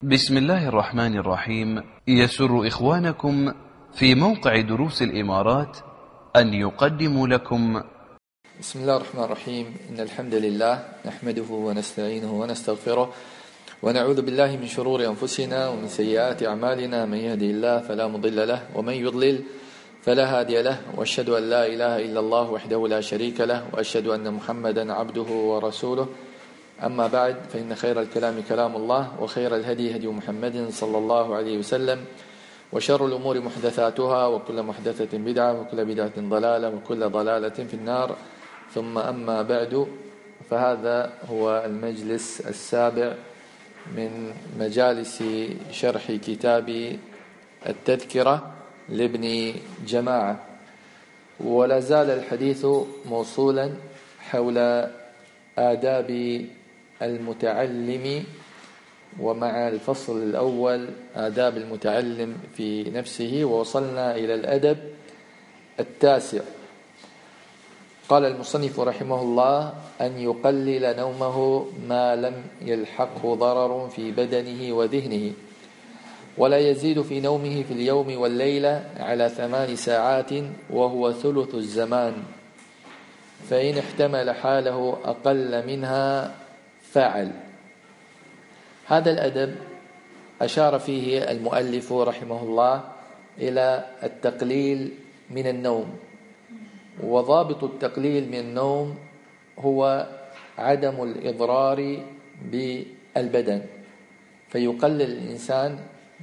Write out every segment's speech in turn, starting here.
بسم الله الرحمن الرحيم. يسر إخوانكم في موقع دروس الإمارات أن يقدموا لكم بسم الله الرحمن الرحيم. إن الحمد لله نحمده ونستعينه ونستغفره ونعوذ بالله من شرور أنفسنا ومن سيئات أعمالنا. من يهدي الله فلا مضل له ومن يضلل فلا هادي له، وأشهد أن لا إله إلا الله وحده لا شريك له، وأشهد أن محمدا عبده ورسوله. أما بعد، فإن خير الكلام كلام الله، وخير الهدي هدي محمد صلى الله عليه وسلم، وشر الأمور محدثاتها، وكل محدثة بدعة، وكل بدعة ضلالة، وكل ضلالة في النار. ثم أما بعد، فهذا هو المجلس السابع من مجالس شرح كتاب التذكرة لابن جماعة، ولا زال الحديث موصولا حول آداب المتعلم، ومع الفصل الأول آداب المتعلم في نفسه، ووصلنا إلى الأدب التاسع. قال المصنف رحمه الله: أن يقلل نومه ما لم يلحقه ضرر في بدنه وذهنه، ولا يزيد في نومه في اليوم والليلة على 8 ساعات، وهو ثلث الزمان، فإن احتمل حاله أقل منها فعل. هذا الأدب أشار فيه المؤلف رحمه الله إلى التقليل من النوم، وضابط التقليل من النوم هو عدم الإضرار بالبدن، فيقلل الإنسان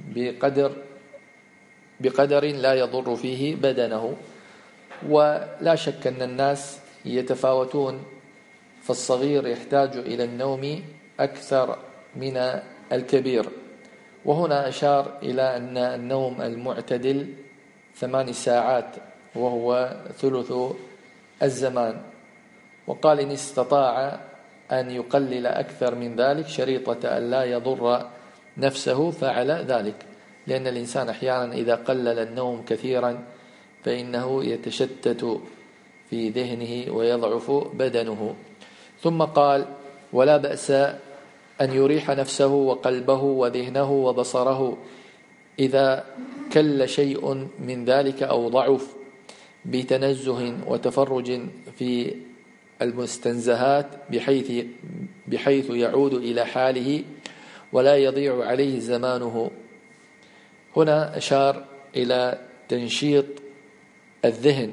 بقدر لا يضر فيه بدنه. ولا شك أن الناس يتفاوتون، فالصغير يحتاج إلى النوم أكثر من الكبير، وهنا أشار إلى أن النوم المعتدل 8 ساعات، وهو ثلث الزمان. وقال: إن استطاع أن يقلل أكثر من ذلك شريطة أن لا يضر نفسه فعل ذلك، لأن الإنسان أحيانا إذا قلل النوم كثيرا فإنه يتشتت في ذهنه ويضعف بدنه. ثم قال: ولا بأس أن يريح نفسه وقلبه وذهنه وبصره إذا كل شيء من ذلك أو ضعف، بتنزه وتفرج في المستنزهات، بحيث يعود إلى حاله ولا يضيع عليه زمانه. هنا أشار إلى تنشيط الذهن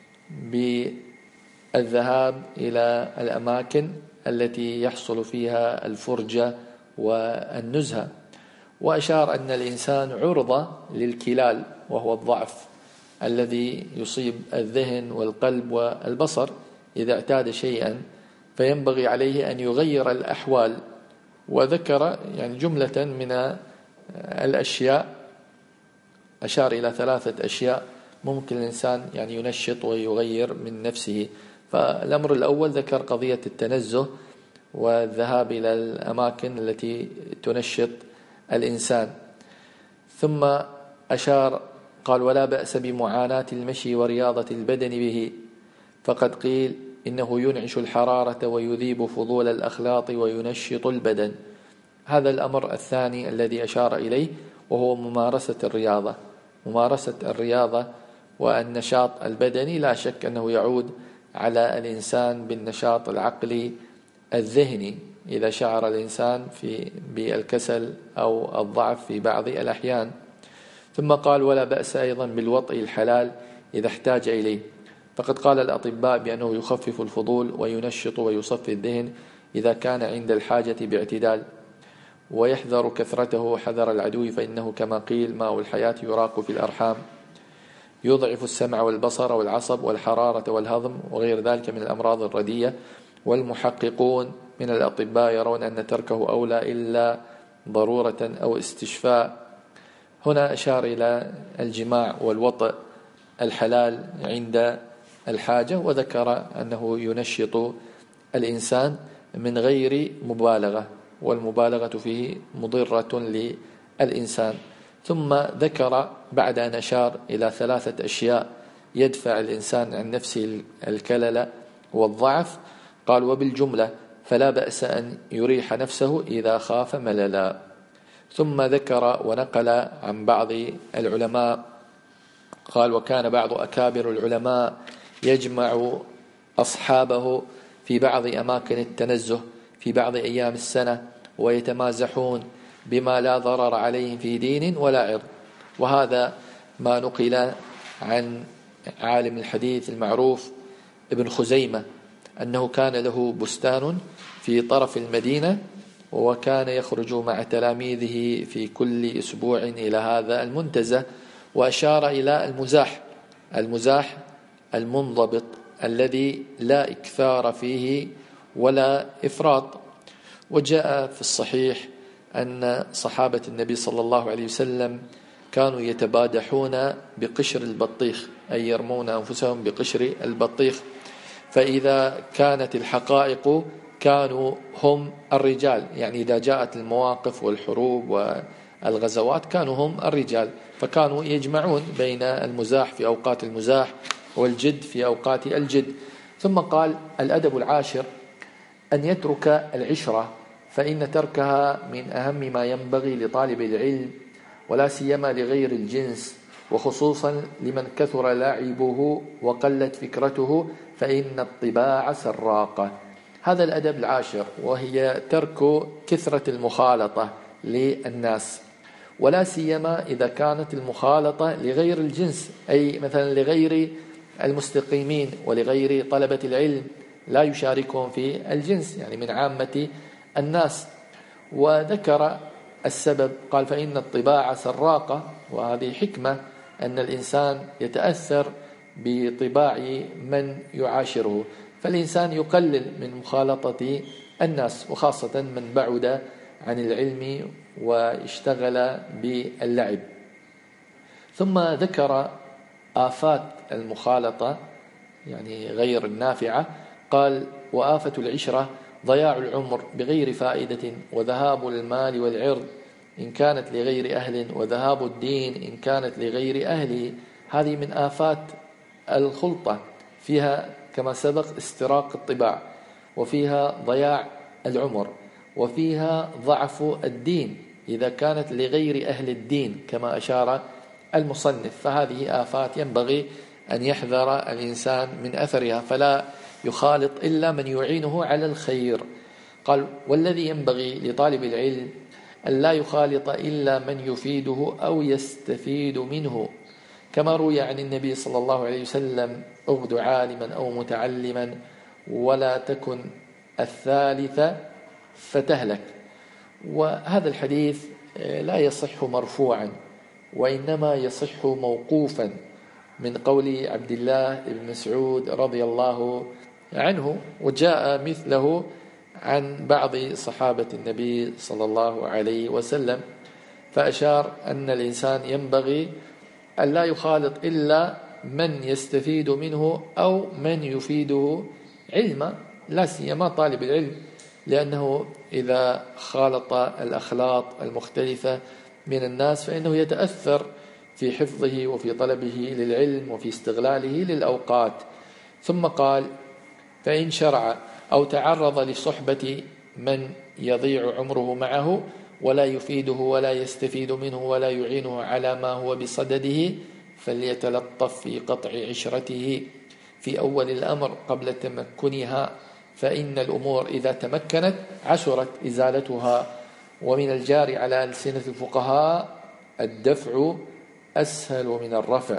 بالذهاب إلى الأماكن التي يحصل فيها الفرجة والنزهة، وأشار أن الإنسان عرضة للكلال، وهو الضعف الذي يصيب الذهن والقلب والبصر إذا اعتاد شيئا، فينبغي عليه أن يغير الأحوال. وذكر جملة من الأشياء، أشار إلى 3 أشياء ممكن الإنسان ينشط ويغير من نفسه. فالأمر الأول ذكر قضية التنزه والذهاب إلى الأماكن التي تنشط الإنسان. ثم أشار قال: ولا بأس بمعاناة المشي ورياضة البدن به، فقد قيل إنه ينعش الحرارة ويذيب فضول الأخلاط وينشط البدن. هذا الأمر الثاني الذي أشار إليه، وهو ممارسة الرياضة والنشاط البدني. لا شك أنه يعود على الإنسان بالنشاط العقلي الذهني إذا شعر الإنسان بالكسل أو الضعف في بعض الأحيان. ثم قال: ولا بأس أيضا بالوطء الحلال إذا احتاج إليه، فقد قال الأطباء بأنه يخفف الفضول وينشط ويصفي الذهن إذا كان عند الحاجة باعتدال، ويحذر كثرته حذر العدو، فإنه كما قيل: ماء الحياة يراق في الأرحام، يضعف السمع والبصر والعصب والحرارة والهضم وغير ذلك من الأمراض الردية. والمحققون من الأطباء يرون أن تركه أولى إلا ضرورة أو استشفاء. هنا أشار إلى الجماع والوطء الحلال عند الحاجة، وذكر أنه ينشط الإنسان من غير مبالغة، والمبالغة فيه مضرة للإنسان. ثم ذكر بعد أن أشار إلى 3 أشياء يدفع الإنسان عن نفسه الكلل والضعف، قال: وبالجملة فلا بأس أن يريح نفسه إذا خاف مللا. ثم ذكر ونقل عن بعض العلماء قال: وكان بعض أكابر العلماء يجمع أصحابه في بعض أماكن التنزه في بعض أيام السنة ويتمازحون بما لا ضرر عليهم في دين ولا عرض. وهذا ما نقل عن عالم الحديث المعروف ابن خزيمة أنه كان له بستان في طرف المدينة، وكان يخرج مع تلاميذه في كل أسبوع إلى هذا المنتزه، وأشار إلى المزاح المنضبط الذي لا إكثار فيه ولا إفراط. وجاء في الصحيح أن صحابة النبي صلى الله عليه وسلم كانوا يتبادحون بقشر البطيخ، أي يرمون أنفسهم بقشر البطيخ، فإذا كانت الحقائق كانوا هم الرجال، يعني إذا جاءت المواقف والحروب والغزوات كانوا هم الرجال، فكانوا يجمعون بين المزاح في أوقات المزاح والجد في أوقات الجد. ثم قال: الأدب العاشر أن يترك العشرة، فإن تركها من أهم ما ينبغي لطالب العلم، ولا سيما لغير الجنس، وخصوصا لمن كثر لعبه وقلت فكرته، فإن الطباع سراقة. هذا الأدب العاشر، وهي ترك كثرة المخالطة للناس، ولا سيما إذا كانت المخالطة لغير الجنس، أي مثلا لغير المستقيمين ولغير طلبة العلم لا يشاركهم في الجنس، يعني من عامة الناس. وذكر السبب قال: فإن الطباع سراقة، وهذه حكمة أن الإنسان يتأثر بطباع من يعاشره، فالإنسان يقلل من مخالطة الناس، وخاصة من بعد عن العلم واشتغل باللعب. ثم ذكر آفات المخالطة يعني غير النافعة، قال: وآفة العشرة ضياع العمر بغير فائدة، وذهاب المال والعرض إن كانت لغير أهل، وذهاب الدين إن كانت لغير أهله. هذه من آفات الخلطة، فيها كما سبق استراق الطباع، وفيها ضياع العمر، وفيها ضعف الدين إذا كانت لغير أهل الدين كما أشار المصنف. فهذه آفات ينبغي أن يحذر الإنسان من أثرها، فلا يخالط إلا من يعينه على الخير. قال: والذي ينبغي لطالب العلم أن لا يخالط إلا من يفيده أو يستفيد منه، كما روي عن النبي صلى الله عليه وسلم: اغد عالما أو متعلما، ولا تكن الثالثة فتهلك. وهذا الحديث لا يصح مرفوعا، وإنما يصح موقوفا من قول عبد الله بن مسعود رضي الله عنه، وجاء مثله عن بعض صحابة النبي صلى الله عليه وسلم، فأشار أن الإنسان ينبغي أن لا يخالط إلا من يستفيد منه أو من يفيده علما، لا سيما طالب العلم، لأنه إذا خالط الأخلاط المختلفة من الناس فإنه يتأثر في حفظه وفي طلبه للعلم وفي استغلاله للأوقات. ثم قال: فإن شرع أو تعرض لصحبة من يضيع عمره معه ولا يفيده ولا يستفيد منه ولا يعينه على ما هو بصدده، فليتلطف في قطع عشرته في أول الأمر قبل تمكنها، فإن الأمور إذا تمكنت عسرت إزالتها. ومن الجار على ألسنة الفقهاء: الدفع أسهل من الرفع.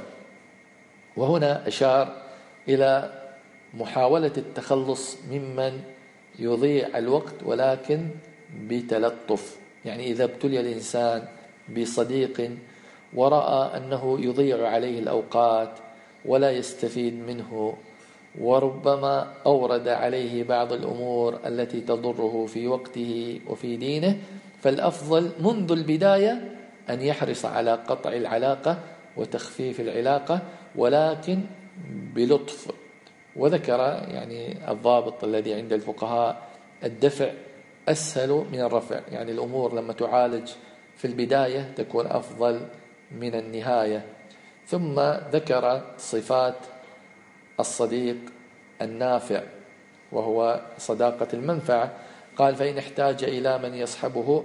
وهنا أشار إلى محاولة التخلص ممن يضيع الوقت ولكن بتلطف، يعني إذا ابتلي الإنسان بصديق ورأى أنه يضيع عليه الأوقات ولا يستفيد منه، وربما أورد عليه بعض الأمور التي تضره في وقته وفي دينه، فالأفضل منذ البداية أن يحرص على قطع العلاقة وتخفيف العلاقة، ولكن بلطف. وذكر يعني الضابط الذي عند الفقهاء: الدفع أسهل من الرفع، يعني الأمور لما تعالج في البداية تكون أفضل من النهاية. ثم ذكر صفات الصديق النافع، وهو صداقة المنفعة. قال: فإن احتاج إلى من يصحبه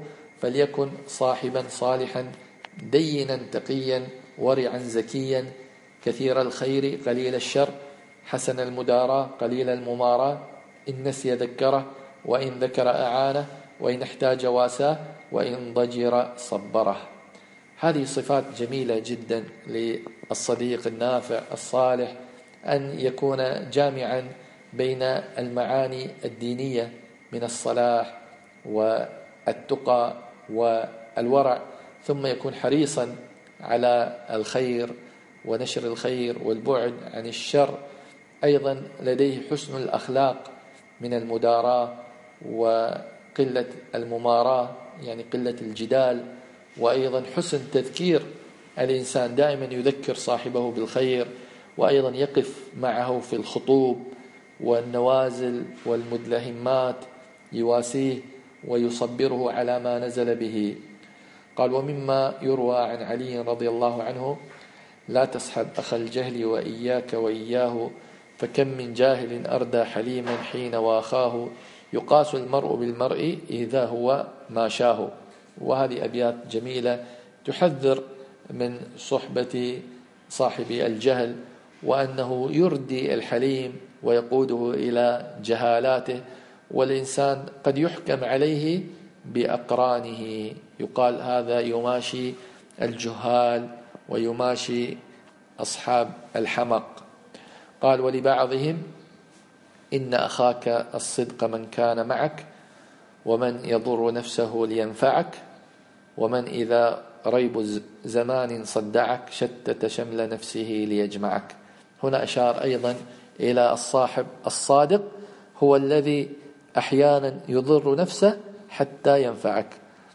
فليكن صاحبا صالحا دينا تقيا ورعا زكيا كثير الخير قليل الشر حسن المداراة قليل المماراة إن نسي ذكره وإن ذكر أعانه وإن احتاج واساه وإن ضجر صبره. هذه صفات جميلة جدا للصديق النافع الصالح، أن يكون جامعا بين المعاني الدينية من الصلاح والتقى والورع، ثم يكون حريصا على الخير ونشر الخير والبعد عن الشر. أيضا لديه حسن الأخلاق من المداراة وقلة المماراة، يعني قلة الجدال، وأيضا حسن تذكير الإنسان، دائما يذكر صاحبه بالخير، وأيضا يقف معه في الخطوب والنوازل والمدلهمات، يواسيه ويصبره على ما نزل به. قال: ومما يروى عن علي رضي الله عنه: لا تصحب أخ الجهل وإياك وإياه، فكم من جاهل أردى حليما حين واخاه، يقاس المرء بالمرء إذا هو ما شاه. وهذه أبيات جميلة تحذر من صحبة صاحب الجهل، وأنه يردي الحليم ويقوده إلى جهالاته، والإنسان قد يحكم عليه بأقرانه، يقال هذا يماشي الجهال ويماشي أصحاب الحمق. قال: ولبعضهم: إن أخاك الصدق من كان معك، ومن يضر نفسه لينفعك، ومن إذا ريب زمان صدعك، شتت شمل نفسه ليجمعك. هنا أشار أيضا إلى الصاحب الصادق، هو الذي أحيانا يضر نفسه حتى ينفعك،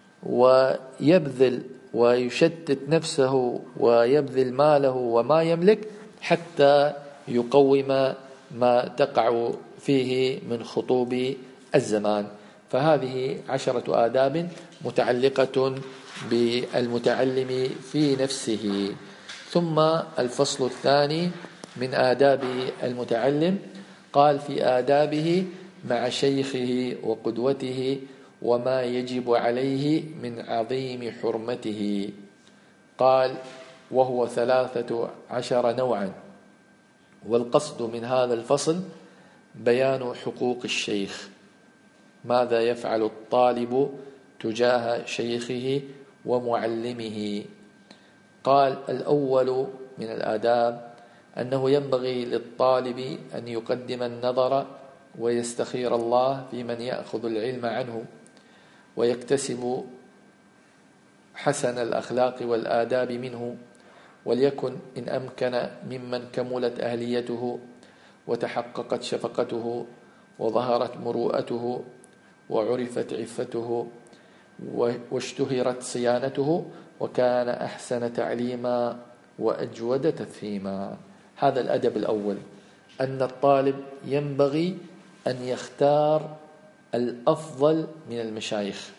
ويبذل ويشتت نفسه ويبذل ماله وما يملك حتى يقوم ما تقع فيه من خطوب الزمان. فهذه 10 آداب متعلقة بالمتعلم في نفسه. ثم الفصل الثاني من آداب المتعلم، قال: في آدابه مع شيخه وقدوته وما يجب عليه من عظيم حرمته. قال: وهو 13 نوعا، والقصد من هذا الفصل بيان حقوق الشيخ، ماذا يفعل الطالب تجاه شيخه ومعلمه. قال: الأول من الآداب أنه ينبغي للطالب أن يقدم النظر ويستخير الله في من يأخذ العلم عنه، ويكتسب حسن الأخلاق والآداب منه، وليكن إن أمكن ممن كملت أهليته وتحققت شفقته وظهرت مروءته وعرفت عفته واشتهرت صيانته، وكان أحسن تعليما وأجود تفهيما. هذا الأدب الأول، أن الطالب ينبغي أن يختار الأفضل من المشايخ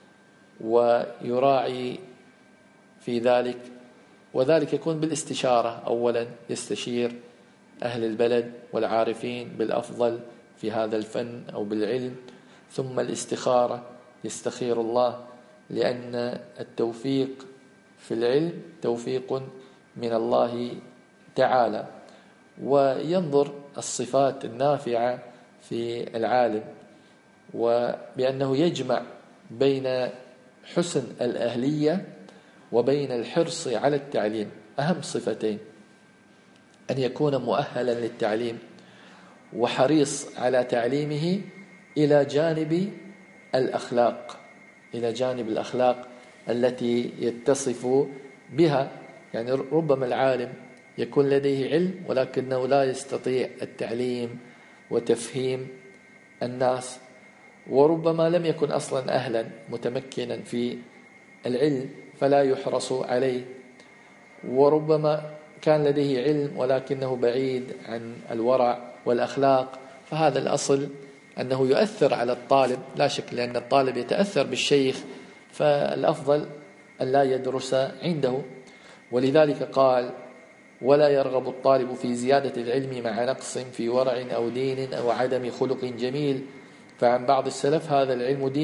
ويراعي في ذلك، وذلك يكون بالاستشارة. أولا يستشير أهل البلد والعارفين بالأفضل في هذا الفن أو بالعلم، ثم الاستخارة، يستخير الله، لأن التوفيق في العلم توفيق من الله تعالى، وينظر الصفات النافعة في العالم، وبأنه يجمع بين حسن الأهلية وبين الحرص على التعليم. أهم صفتين: أن يكون مؤهلا للتعليم وحريص على تعليمه، إلى جانب الأخلاق، إلى جانب الأخلاق التي يتصف بها. يعني ربما العالم يكون لديه علم ولكنه لا يستطيع التعليم وتفهيم الناس، وربما لم يكن أصلا أهلا متمكنا في العلم فلا يحرص عليه، وربما كان لديه علم ولكنه بعيد عن الورع والأخلاق. فهذا الأصل أنه يؤثر على الطالب لا شك، لأن الطالب يتأثر بالشيخ، فالأفضل أن لا يدرس عنده. ولذلك قال: ولا يرغب الطالب في زيادة العلم مع نقص في ورع أو دين أو عدم خلق جميل. فعن بعض السلف: هذا العلم دين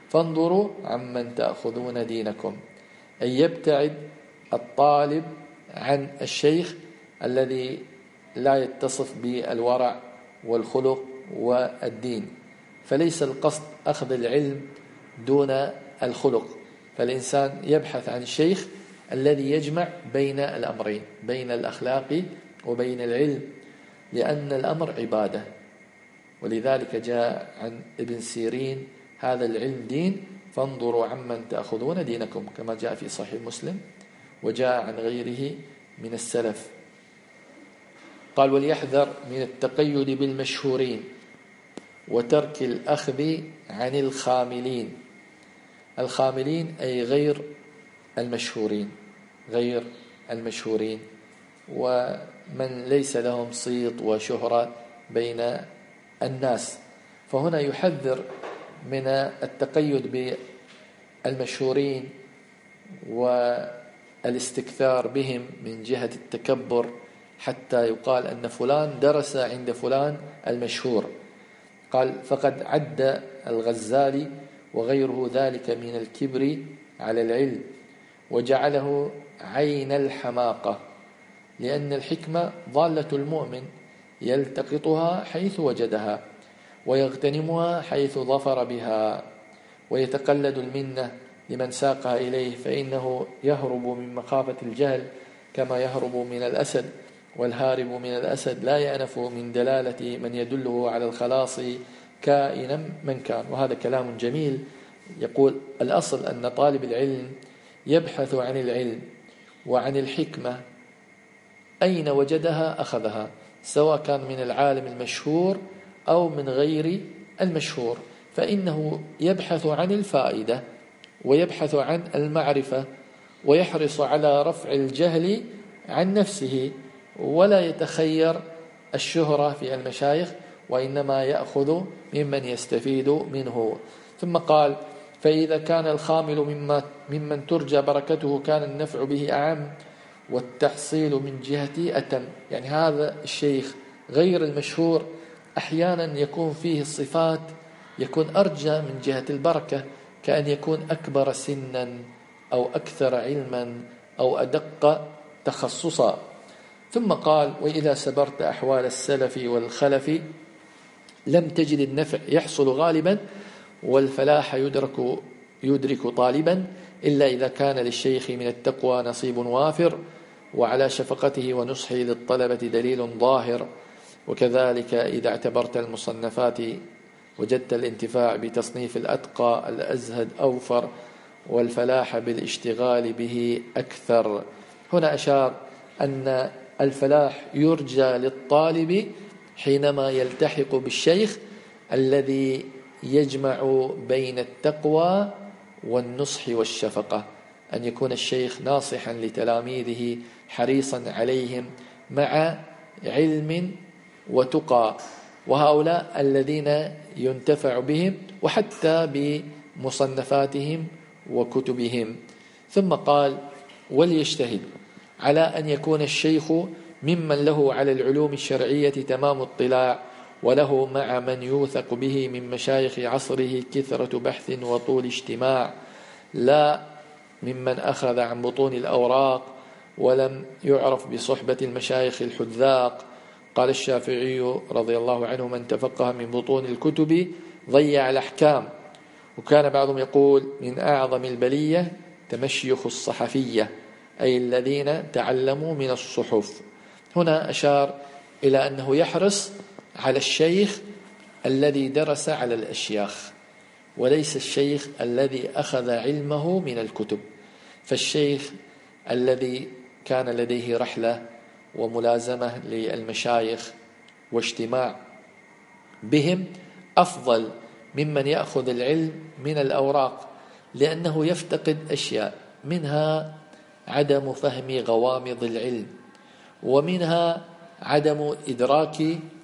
فانظروا عمن تأخذون دينكم، أي يبتعد الطالب عن الشيخ الذي لا يتصف بالورع والخلق والدين. فليس القصد أخذ العلم دون الخلق، فالإنسان يبحث عن الشيخ الذي يجمع بين الأمرين، بين الأخلاق وبين العلم، لأن الأمر عبادة. ولذلك جاء عن ابن سيرين: هذا العلم دين، فانظروا عمن تأخذون دينكم، كما جاء في صحيح مسلم وجاء عن غيره من السلف. قال: وليحذر من التقيد بالمشهورين وترك الأخذ عن الخاملين. الخاملين أي غير المشهورين، غير المشهورين، ومن ليس لهم صيت وشهرة بين الناس. فهنا يحذر من التقيد بالمشهورين والاستكثار بهم من جهة التكبر، حتى يقال أن فلان درس عند فلان المشهور. قال: فقد عد الغزالي وغيره ذلك من الكبر على العلم، وجعله عين الحماقة، لأن الحكمة ضالة المؤمن يلتقطها حيث وجدها ويغتنمها حيث ظفر بها، ويتقلد المنة لمن ساقها إليه، فإنه يهرب من مخافة الجهل كما يهرب من الأسد، والهارب من الأسد لا يأنف من دلالة من يدله على الخلاص كائنا من كان. وهذا كلام جميل. يقول: الأصل أن طالب العلم يبحث عن العلم وعن الحكمة، أين وجدها أخذها، سواء كان من العالم المشهور أو من غير المشهور، فإنه يبحث عن الفائدة ويبحث عن المعرفة، ويحرص على رفع الجهل عن نفسه، ولا يتخير الشهرة في المشايخ، وإنما يأخذ ممن يستفيد منه. ثم قال: فإذا كان الخامل ممن ترجى بركته كان النفع به أعم والتحصيل من جهته أتم. يعني هذا الشيخ غير المشهور أحيانا يكون فيه الصفات يكون أرجى من جهة البركة، كأن يكون أكبر سنا أو أكثر علما أو أدق تخصصا. ثم قال: وإذا سبرت أحوال السلف والخلف لم تجد النفع يحصل غالبا، والفلاح يدرك طالبا، إلا إذا كان للشيخ من التقوى نصيب وافر، وعلى شفقته ونصحه للطلبة دليل ظاهر. وكذلك إذا اعتبرت المصنفات وجدت الانتفاع بتصنيف الأتقى الأزهد أوفر، والفلاح بالاشتغال به أكثر. هنا أشار أن الفلاح يرجى للطالب حينما يلتحق بالشيخ الذي يجمع بين التقوى والنصح والشفقة، أن يكون الشيخ ناصحا لتلاميذه حريصا عليهم مع علم وتقى، وهؤلاء الذين ينتفع بهم وحتى بمصنفاتهم وكتبهم. ثم قال: وليجتهد على أن يكون الشيخ ممن له على العلوم الشرعية تمام اطلاع، وله مع من يوثق به من مشايخ عصره كثرة بحث وطول اجتماع، لا ممن أخذ عن بطون الأوراق ولم يعرف بصحبة المشايخ الحذاق. قال الشافعي رضي الله عنه: من تفقه من بطون الكتب ضيع الأحكام. وكان بعضهم يقول: من أعظم البلية تمشيخ الصحفية، أي الذين تعلموا من الصحف. هنا أشار إلى أنه يحرص على الشيخ الذي درس على الأشياخ، وليس الشيخ الذي أخذ علمه من الكتب. فالشيخ الذي كان لديه رحلة وملازمة للمشايخ واجتماع بهم أفضل ممن يأخذ العلم من الأوراق، لأنه يفتقد أشياء، منها عدم فهم غوامض العلم، ومنها عدم إدراك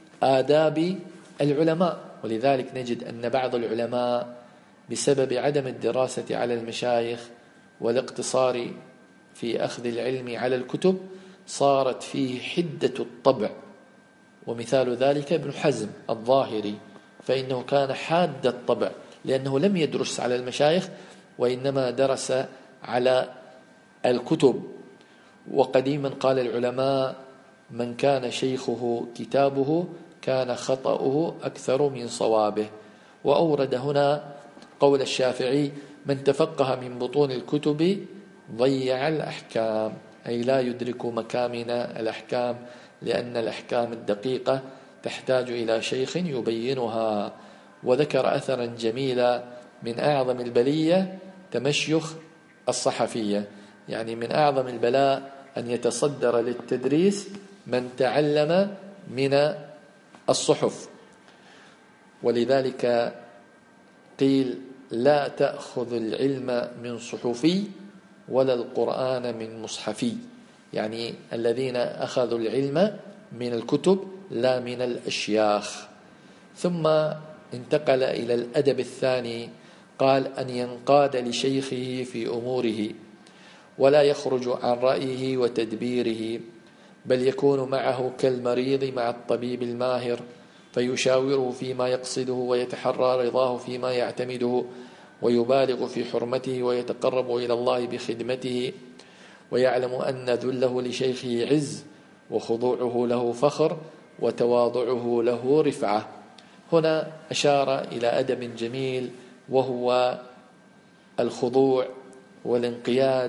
آداب العلماء. ولذلك نجد أن بعض العلماء بسبب عدم الدراسة على المشايخ والاقتصار في أخذ العلم على الكتب صارت فيه حدة الطبع. ومثال ذلك ابن حزم الظاهري، فإنه كان حاد الطبع لأنه لم يدرس على المشايخ وإنما درس على الكتب. وقديما قال العلماء: من كان شيخه كتابه كان خطأه أكثر من صوابه. وأورد هنا قول الشافعي: من تفقه من بطون الكتب ضيع الأحكام، أي لا يدرك مكامن الأحكام، لأن الأحكام الدقيقة تحتاج إلى شيخ يبينها. وذكر أثرا جميلا: من أعظم البلية تمشيخ الصحفية، يعني من أعظم البلاء أن يتصدر للتدريس من تعلم من الصحف. ولذلك قيل: لا تأخذ العلم من صحفي ولا القرآن من مصحفي، يعني الذين أخذوا العلم من الكتب لا من الأشياخ. ثم انتقل إلى الأدب الثاني، قال: أن ينقاد لشيخه في أموره ولا يخرج عن رأيه وتدبيره، بل يكون معه كالمريض مع الطبيب الماهر، فيشاوره فيما يقصده ويتحرى رضاه فيما يعتمده، ويبالغ في حرمته ويتقرب إلى الله بخدمته، ويعلم أن ذله لشيخه عز، وخضوعه له فخر، وتواضعه له رفعة. هنا أشار إلى أدب جميل، وهو الخضوع والانقياد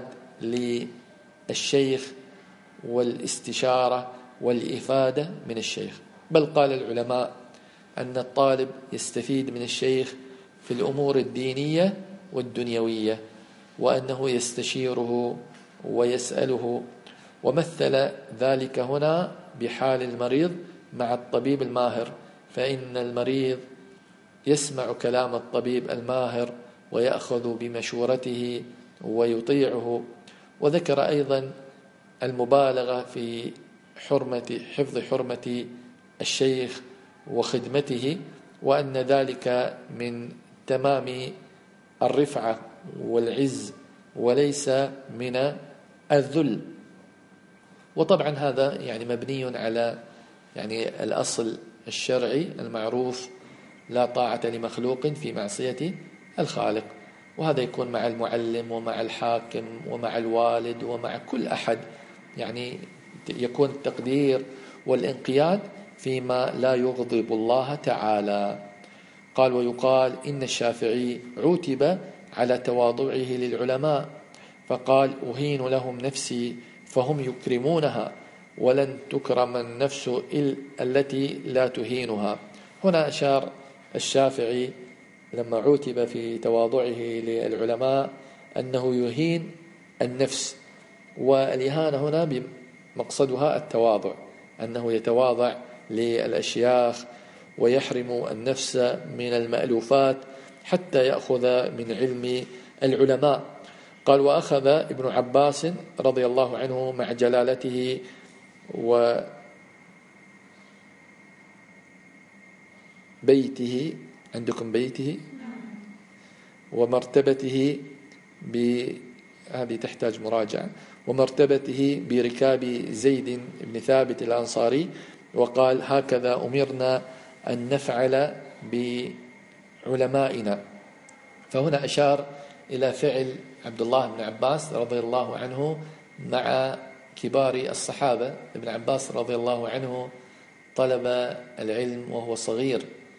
للشيخ والاستشارة والإفادة من الشيخ. بل قال العلماء أن الطالب يستفيد من الشيخ في الأمور الدينية والدنيوية، وأنه يستشيره ويسأله. ومثل ذلك هنا بحال المريض مع الطبيب الماهر، فإن المريض يسمع كلام الطبيب الماهر ويأخذ بمشورته ويطيعه. وذكر أيضا المبالغة في حفظ حرمة الشيخ وخدمته، وأن ذلك من تمام الرفعة والعز وليس من الذل. وطبعا هذا يعني مبني على يعني الأصل الشرعي المعروف: لا طاعة لمخلوق في معصية الخالق. وهذا يكون مع المعلم ومع الحاكم ومع الوالد ومع كل أحد، يعني يكون التقدير والانقياد فيما لا يغضب الله تعالى. قال: ويقال إن الشافعي عوتب على تواضعه للعلماء، فقال: أهين لهم نفسي فهم يكرمونها، ولن تكرم النفس التي لا تهينها. هنا أشار الشافعي لما عوتب في تواضعه للعلماء أنه يهين النفس، والإهانة هنا بمقصدها التواضع، أنه يتواضع للأشياخ ويحرم النفس من المألوفات حتى يأخذ من علم العلماء. قال: وأخذ ابن عباس رضي الله عنه مع جلالته وبيته، عندكم بيته ومرتبته، هذه تحتاج مراجعة، ومرتبته بركاب زيد بن ثابت الأنصاري، وقال: هكذا أمرنا أن نفعل بعلمائنا. فهنا أشار إلى فعل عبد الله بن عباس رضي الله عنه مع كبار الصحابة. ابن عباس رضي الله عنه طلب العلم وهو صغير،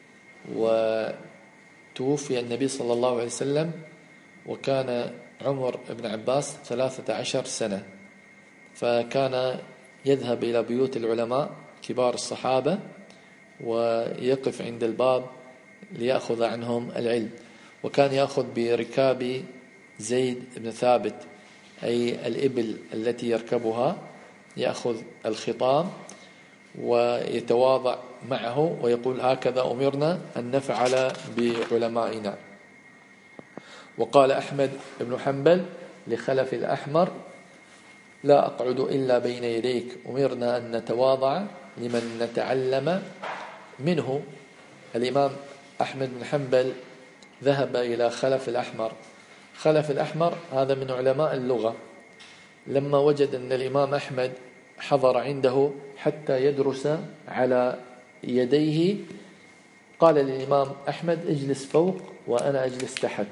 وتوفي النبي صلى الله عليه وسلم وكان عمر ابن عباس 13 سنة، فكان يذهب إلى بيوت العلماء كبار الصحابة ويقف عند الباب ليأخذ عنهم العلم. وكان يأخذ بركاب زيد بن ثابت، أي الإبل التي يركبها، يأخذ الخطام ويتواضع معه ويقول: هكذا أمرنا أن نفعل بعلمائنا. وقال أحمد بن حنبل لخلف الأحمر: لا أقعد إلا بين يديك، أمرنا أن نتواضع لمن نتعلم منه. الإمام أحمد بن حنبل ذهب إلى خلف الأحمر. خلف الأحمر هذا من علماء اللغة. لما وجد أن الإمام أحمد حضر عنده حتى يدرس على يديه، قال للإمام أحمد: اجلس فوق وأنا أجلس تحت.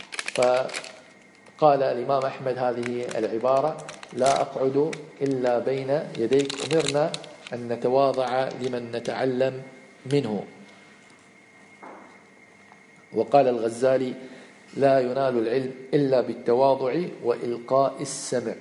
فقال الإمام أحمد هذه العبارة: لا أقعد إلا بين يديك، أمرنا أن نتواضع لمن نتعلم منه. وقال الغزالي: لا ينال العلم إلا بالتواضع وإلقاء السمع.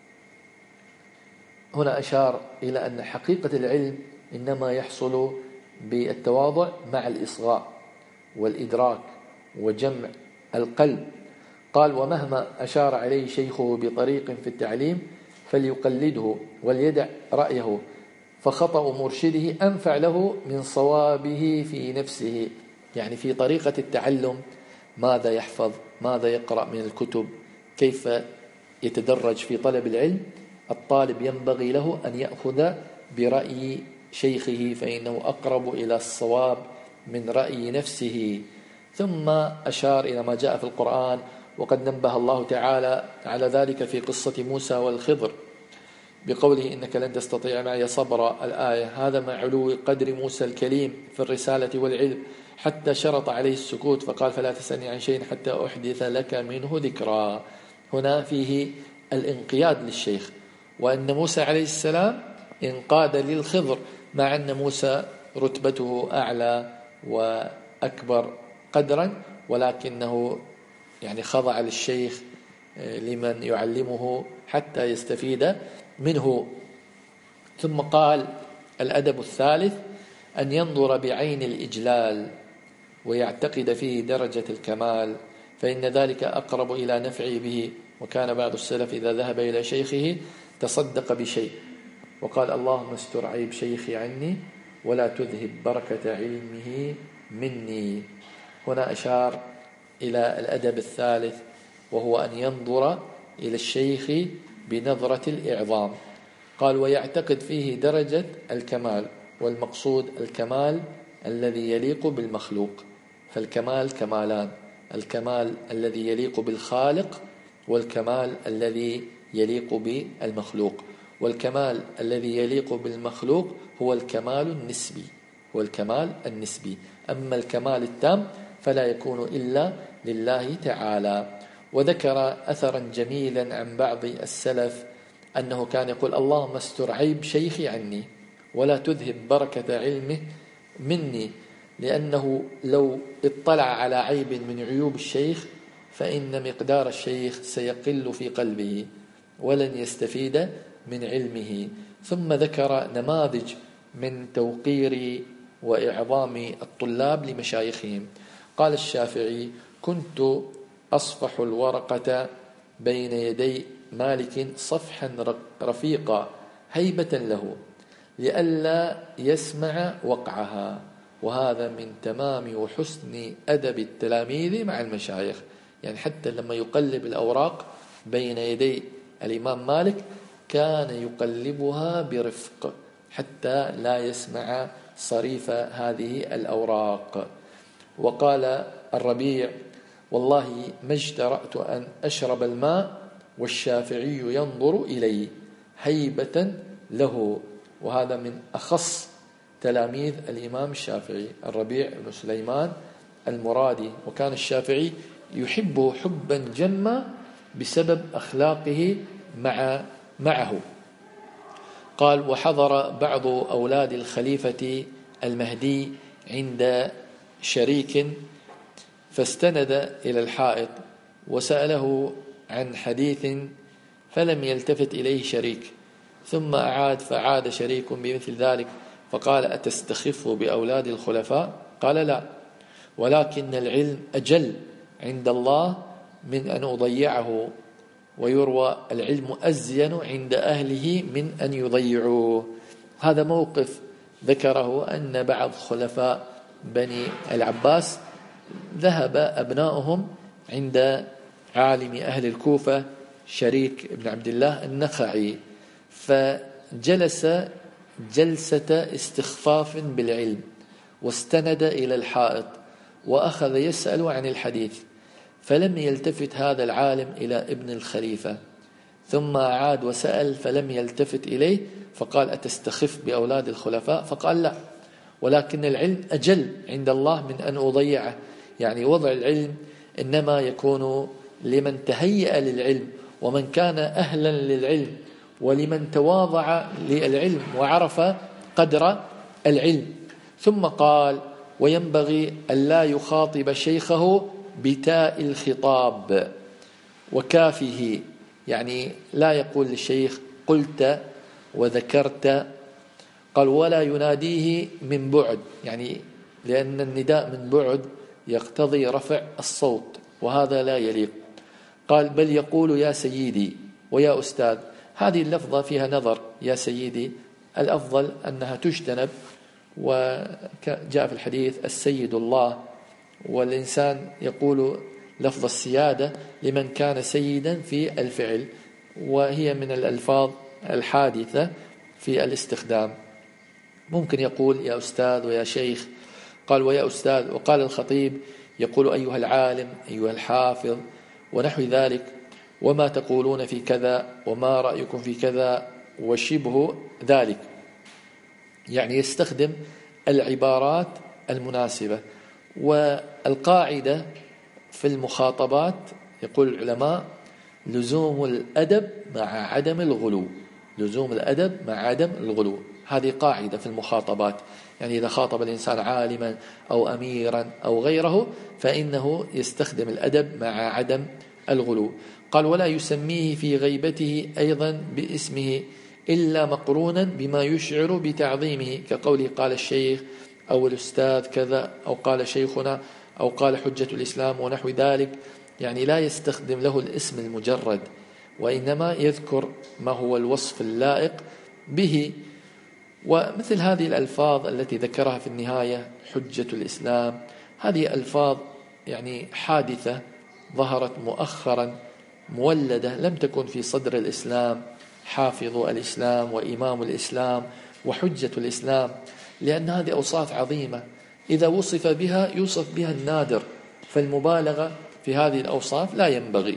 هنا أشار إلى أن حقيقة العلم إنما يحصل بالتواضع مع الإصغاء والإدراك وجمع القلب. قال: ومهما أشار عليه شيخه بطريق في التعليم فليقلده وليدع رأيه، فخطأ مرشده أنفع له من صوابه في نفسه. يعني في طريقة التعلم، ماذا يحفظ، ماذا يقرأ من الكتب، كيف يتدرج في طلب العلم، الطالب ينبغي له أن يأخذ برأي شيخه، فإنه أقرب إلى الصواب من رأي نفسه. ثم أشار إلى ما جاء في القرآن، وقد نبه الله تعالى على ذلك في قصة موسى والخضر بقوله: إنك لن تستطيع معي صبرا، الآية. هذا مع علو قدر موسى الكليم في الرسالة والعلم، حتى شرط عليه السكوت فقال: فلا تسألني عن شيء حتى أحدث لك منه ذكرا. هنا فيه الانقياد للشيخ، وأن موسى عليه السلام انقاد للخضر، مع أن موسى رتبته أعلى وأكبر قدرا، ولكنه يعني خضع للشيخ لمن يعلمه حتى يستفيد منه. ثم قال: الأدب الثالث أن ينظر بعين الإجلال ويعتقد فيه درجة الكمال، فإن ذلك أقرب إلى نفعه به. وكان بعض السلف إذا ذهب إلى شيخه تصدق بشيء وقال: اللهم استر عيب شيخي عني ولا تذهب بركة علمه مني. هنا أشار إلى الأدب الثالث، وهو أن ينظر إلى الشيخ بنظرة الإعظام. قال: ويعتقد فيه درجة الكمال، والمقصود الكمال الذي يليق بالمخلوق. فالكمال كمالان: الكمال الذي يليق بالخالق، والكمال الذي يليق بالمخلوق. والكمال الذي يليق بالمخلوق هو الكمال النسبي، هو الكمال النسبي. أما الكمال التام فلا يكون إلا لله تعالى. وذكر أثرا جميلا عن بعض السلف أنه كان يقول: اللهم استر عيب شيخي عني ولا تذهب بركة علمه مني، لأنه لو اطلع على عيب من عيوب الشيخ فإن مقدار الشيخ سيقل في قلبه ولن يستفيد من علمه. ثم ذكر نماذج من توقير وإعظام الطلاب لمشايخهم. قال الشافعي: كنت أصفح الورقة بين يدي مالك صفحا رفيقا هيبة له لئلا يسمع وقعها. وهذا من تمام وحسن أدب التلاميذ مع المشايخ. يعني حتى لما يقلب الأوراق بين يدي الإمام مالك كان يقلبها برفق حتى لا يسمع صريف هذه الأوراق. وقال الربيع: والله ما اجترأت أن أشرب الماء والشافعي ينظر إلي هيبة له. وهذا من أخص تلاميذ الإمام الشافعي، الربيع بن سليمان المرادي. وكان الشافعي يحبه حبا جما بسبب أخلاقه معه. قال: وحضر بعض أولاد الخليفة المهدي عند شريك فاستند إلى الحائط وسأله عن حديث فلم يلتفت إليه شريك، ثم فعاد شريك بمثل ذلك فقال: أتستخف بأولاد الخلفاء؟ قال: لا، ولكن العلم أجل عند الله من أن أضيعه، ويروى العلم أزين عند أهله من أن يضيعوه. هذا موقف ذكره أن بعض خلفاء بني العباس ذهب أبناؤهم عند عالم أهل الكوفة شريك بن عبد الله النخعي، فجلس جلسة استخفاف بالعلم واستند إلى الحائط وأخذ يسأل عن الحديث، فلم يلتفت هذا العالم إلى ابن الخليفة، ثم عاد وسأل فلم يلتفت إليه فقال: أتستخف بأولاد الخلفاء؟ فقال: لا، ولكن العلم أجل عند الله من أن أضيعه. يعني وضع العلم إنما يكون لمن تهيأ للعلم ومن كان أهلا للعلم ولمن تواضع للعلم وعرف قدر العلم. ثم قال: وينبغي ألا يخاطب شيخه بتاء الخطاب وكافه، يعني لا يقول للشيخ قلت وذكرت. قال: ولا يناديه من بعد، يعني لأن النداء من بعد يقتضي رفع الصوت وهذا لا يليق. قال: بل يقول يا سيدي ويا أستاذ. هذه اللفظة فيها نظر، يا سيدي الأفضل أنها تجتنب، وجاء في الحديث السيد الله، والإنسان يقول لفظ السيادة لمن كان سيدا في الفعل، وهي من الألفاظ الحادثة في الاستخدام. ممكن يقول يا أستاذ ويا شيخ. قال: ويا أستاذ. وقال الخطيب يقول أيها العالم، أيها الحافظ، ونحو ذلك، وما تقولون في كذا، وما رأيكم في كذا، وشبه ذلك، يعني يستخدم العبارات المناسبة. والقاعدة في المخاطبات يقول العلماء: لزوم الأدب مع عدم الغلو، لزوم الأدب مع عدم الغلو. هذه قاعدة في المخاطبات، يعني إذا خاطب الإنسان عالما أو أميرا أو غيره فإنه يستخدم الأدب مع عدم الغلو. قال: ولا يسميه في غيبته أيضا باسمه إلا مقرونا بما يشعر بتعظيمه، كقوله قال الشيخ أو الأستاذ كذا، أو قال شيخنا، أو قال حجة الإسلام ونحو ذلك، يعني لا يستخدم له الاسم المجرد، وإنما يذكر ما هو الوصف اللائق به. ومثل هذه الألفاظ التي ذكرها في النهاية حجة الإسلام، هذه ألفاظ يعني حادثة ظهرت مؤخرا، مولدة، لم تكن في صدر الإسلام حافظ الإسلام وإمام الإسلام وحجة الإسلام، لأن هذه أوصاف عظيمة إذا وصف بها يوصف بها النادر، فالمبالغة في هذه الأوصاف لا ينبغي.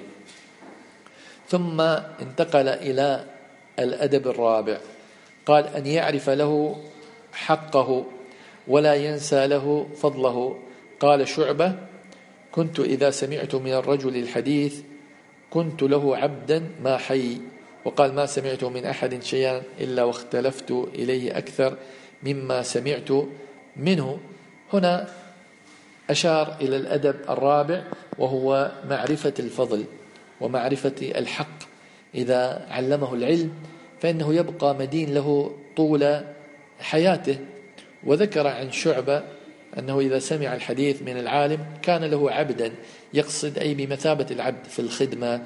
ثم انتقل إلى الأدب الرابع. قال: أن يعرف له حقه ولا ينسى له فضله. قال شعبة: كنت إذا سمعت من الرجل الحديث كنت له عبدا ما حي. وقال: ما سمعت من أحد شيئا إلا واختلفت إليه أكثر مما سمعت منه. هنا أشار إلى الأدب الرابع، وهو معرفة الفضل ومعرفة الحق. إذا علمه العلم فإنه يبقى مدين له طول حياته. وذكر عن شعبة أنه إذا سمع الحديث من العالم كان له عبدا، يقصد أي بمثابة العبد في الخدمة،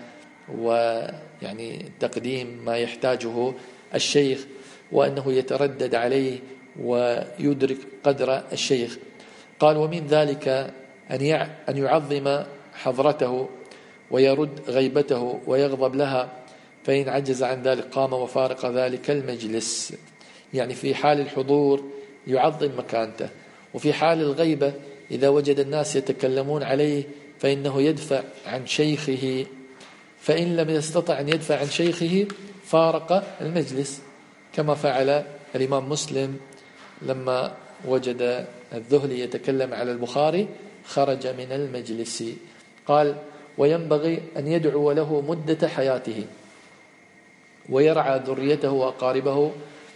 ويعني تقديم ما يحتاجه الشيخ، وأنه يتردد عليه ويدرك قدر الشيخ. قال: ومن ذلك أن يعظم حضرته ويرد غيبته ويغضب لها، فإن عجز عن ذلك قام وفارق ذلك المجلس، يعني في حال الحضور يعظم مكانته، وفي حال الغيبة إذا وجد الناس يتكلمون عليه فإنه يدفع عن شيخه، فإن لم يستطع أن يدفع عن شيخه فارق المجلس، كما فعل الإمام مسلم لما وجد الذهلي يتكلم على البخاري خرج من المجلس. قال: وينبغي أن يدعو له مدة حياته ويرعى ذريته وأقاربه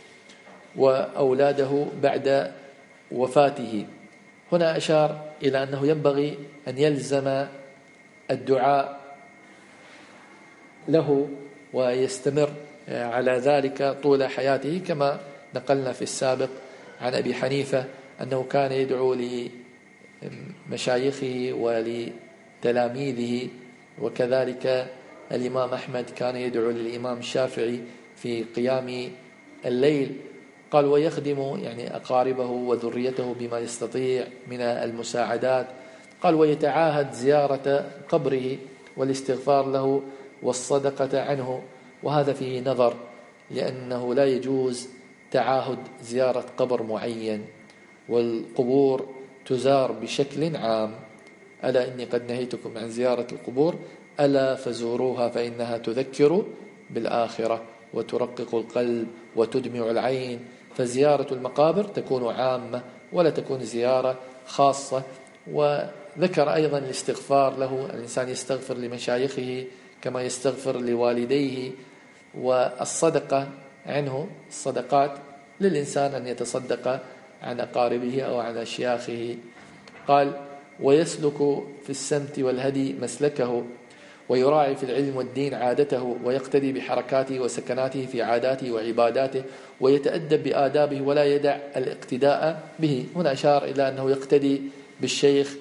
وأولاده بعد وفاته. هنا أشار إلى أنه ينبغي أن يلزم الدعاء له ويستمر على ذلك طول حياته، كما نقلنا في السابق عن أبي حنيفة أنه كان يدعو لمشايخه ولتلاميذه، وكذلك الإمام أحمد كان يدعو للإمام الشافعي في قيام الليل. قال: ويخدم يعني أقاربه وذريته بما يستطيع من المساعدات. قال: ويتعاهد زيارة قبره والاستغفار له والصدقة عنه. وهذا فيه نظر، لأنه لا يجوز تعاهد زيارة قبر معين، والقبور تزار بشكل عام. ألا إني قد نهيتكم عن زيارة القبور ألا فزوروها فإنها تذكر بالآخرة وترقق القلب وتدمع العين. فزيارة المقابر تكون عامة ولا تكون زيارة خاصة. وذكر أيضا الاستغفار له، الإنسان يستغفر لمشايخه كما يستغفر لوالديه، والصدقة عنه، الصدقات للإنسان أن يتصدق عن أقاربه أو عن أشياخه. قال: ويسلك في السمت والهدي مسلكه، ويراعي في العلم والدين عادته، ويقتدي بحركاته وسكناته في عاداته وعباداته، ويتأدب بآدابه ولا يدع الاقتداء به. هنا أشار إلى أنه يقتدي بالشيخ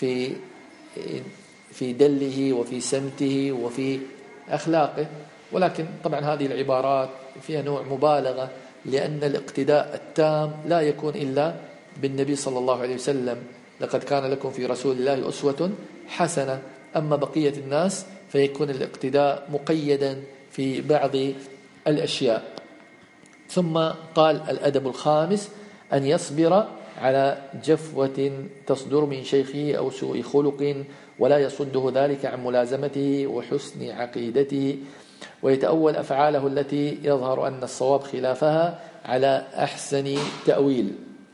في دله وفي سمته وفي أخلاقه، ولكن طبعا هذه العبارات فيها نوع مبالغة، لأن الاقتداء التام لا يكون إلا بالنبي صلى الله عليه وسلم: لقد كان لكم في رسول الله أسوة حسنة. أما بقية الناس فيكون الاقتداء مقيدا في بعض الأشياء. ثم قال: الأدب الخامس أن يصبر على جفوة تصدر من شيخه أو سوء خلق، ولا يصده ذلك عن ملازمته وحسن عقيدته، ويتأول أفعاله التي يظهر أن الصواب خلافها على أحسن تأويل.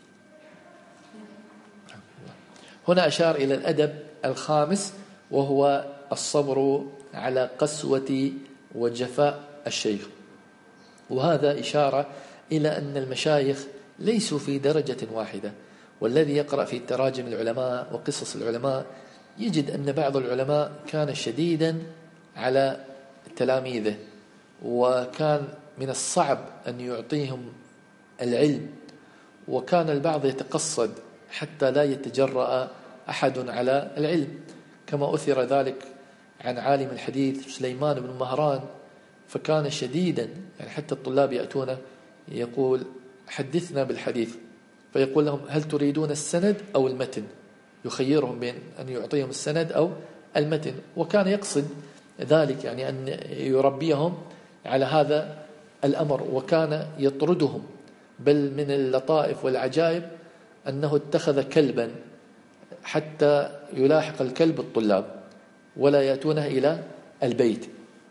هنا أشار إلى الأدب الخامس، وهو الصبر على قسوة وجفاء الشيخ. وهذا إشارة إلى أن المشايخ ليسوا في درجة واحدة. والذي يقرأ في تراجم العلماء وقصص العلماء يجد أن بعض العلماء كان شديدا على تلاميذه، وكان من الصعب أن يعطيهم العلم، وكان البعض يتقصد حتى لا يتجرأ أحد على العلم، كما أثر ذلك عن عالم الحديث سليمان بن مهران، فكان شديدا، يعني حتى الطلاب يأتونه يقول: حدثنا بالحديث، فيقول لهم: هل تريدون السند أو المتن؟ يخيرهم بين أن يعطيهم السند أو المتن، وكان يقصد ذلك يعني أن يربيهم على هذا الأمر، وكان يطردهم. بل من اللطائف والعجائب أنه اتخذ كلبا حتى يلاحق الكلب الطلاب ولا يأتونه إلى البيت.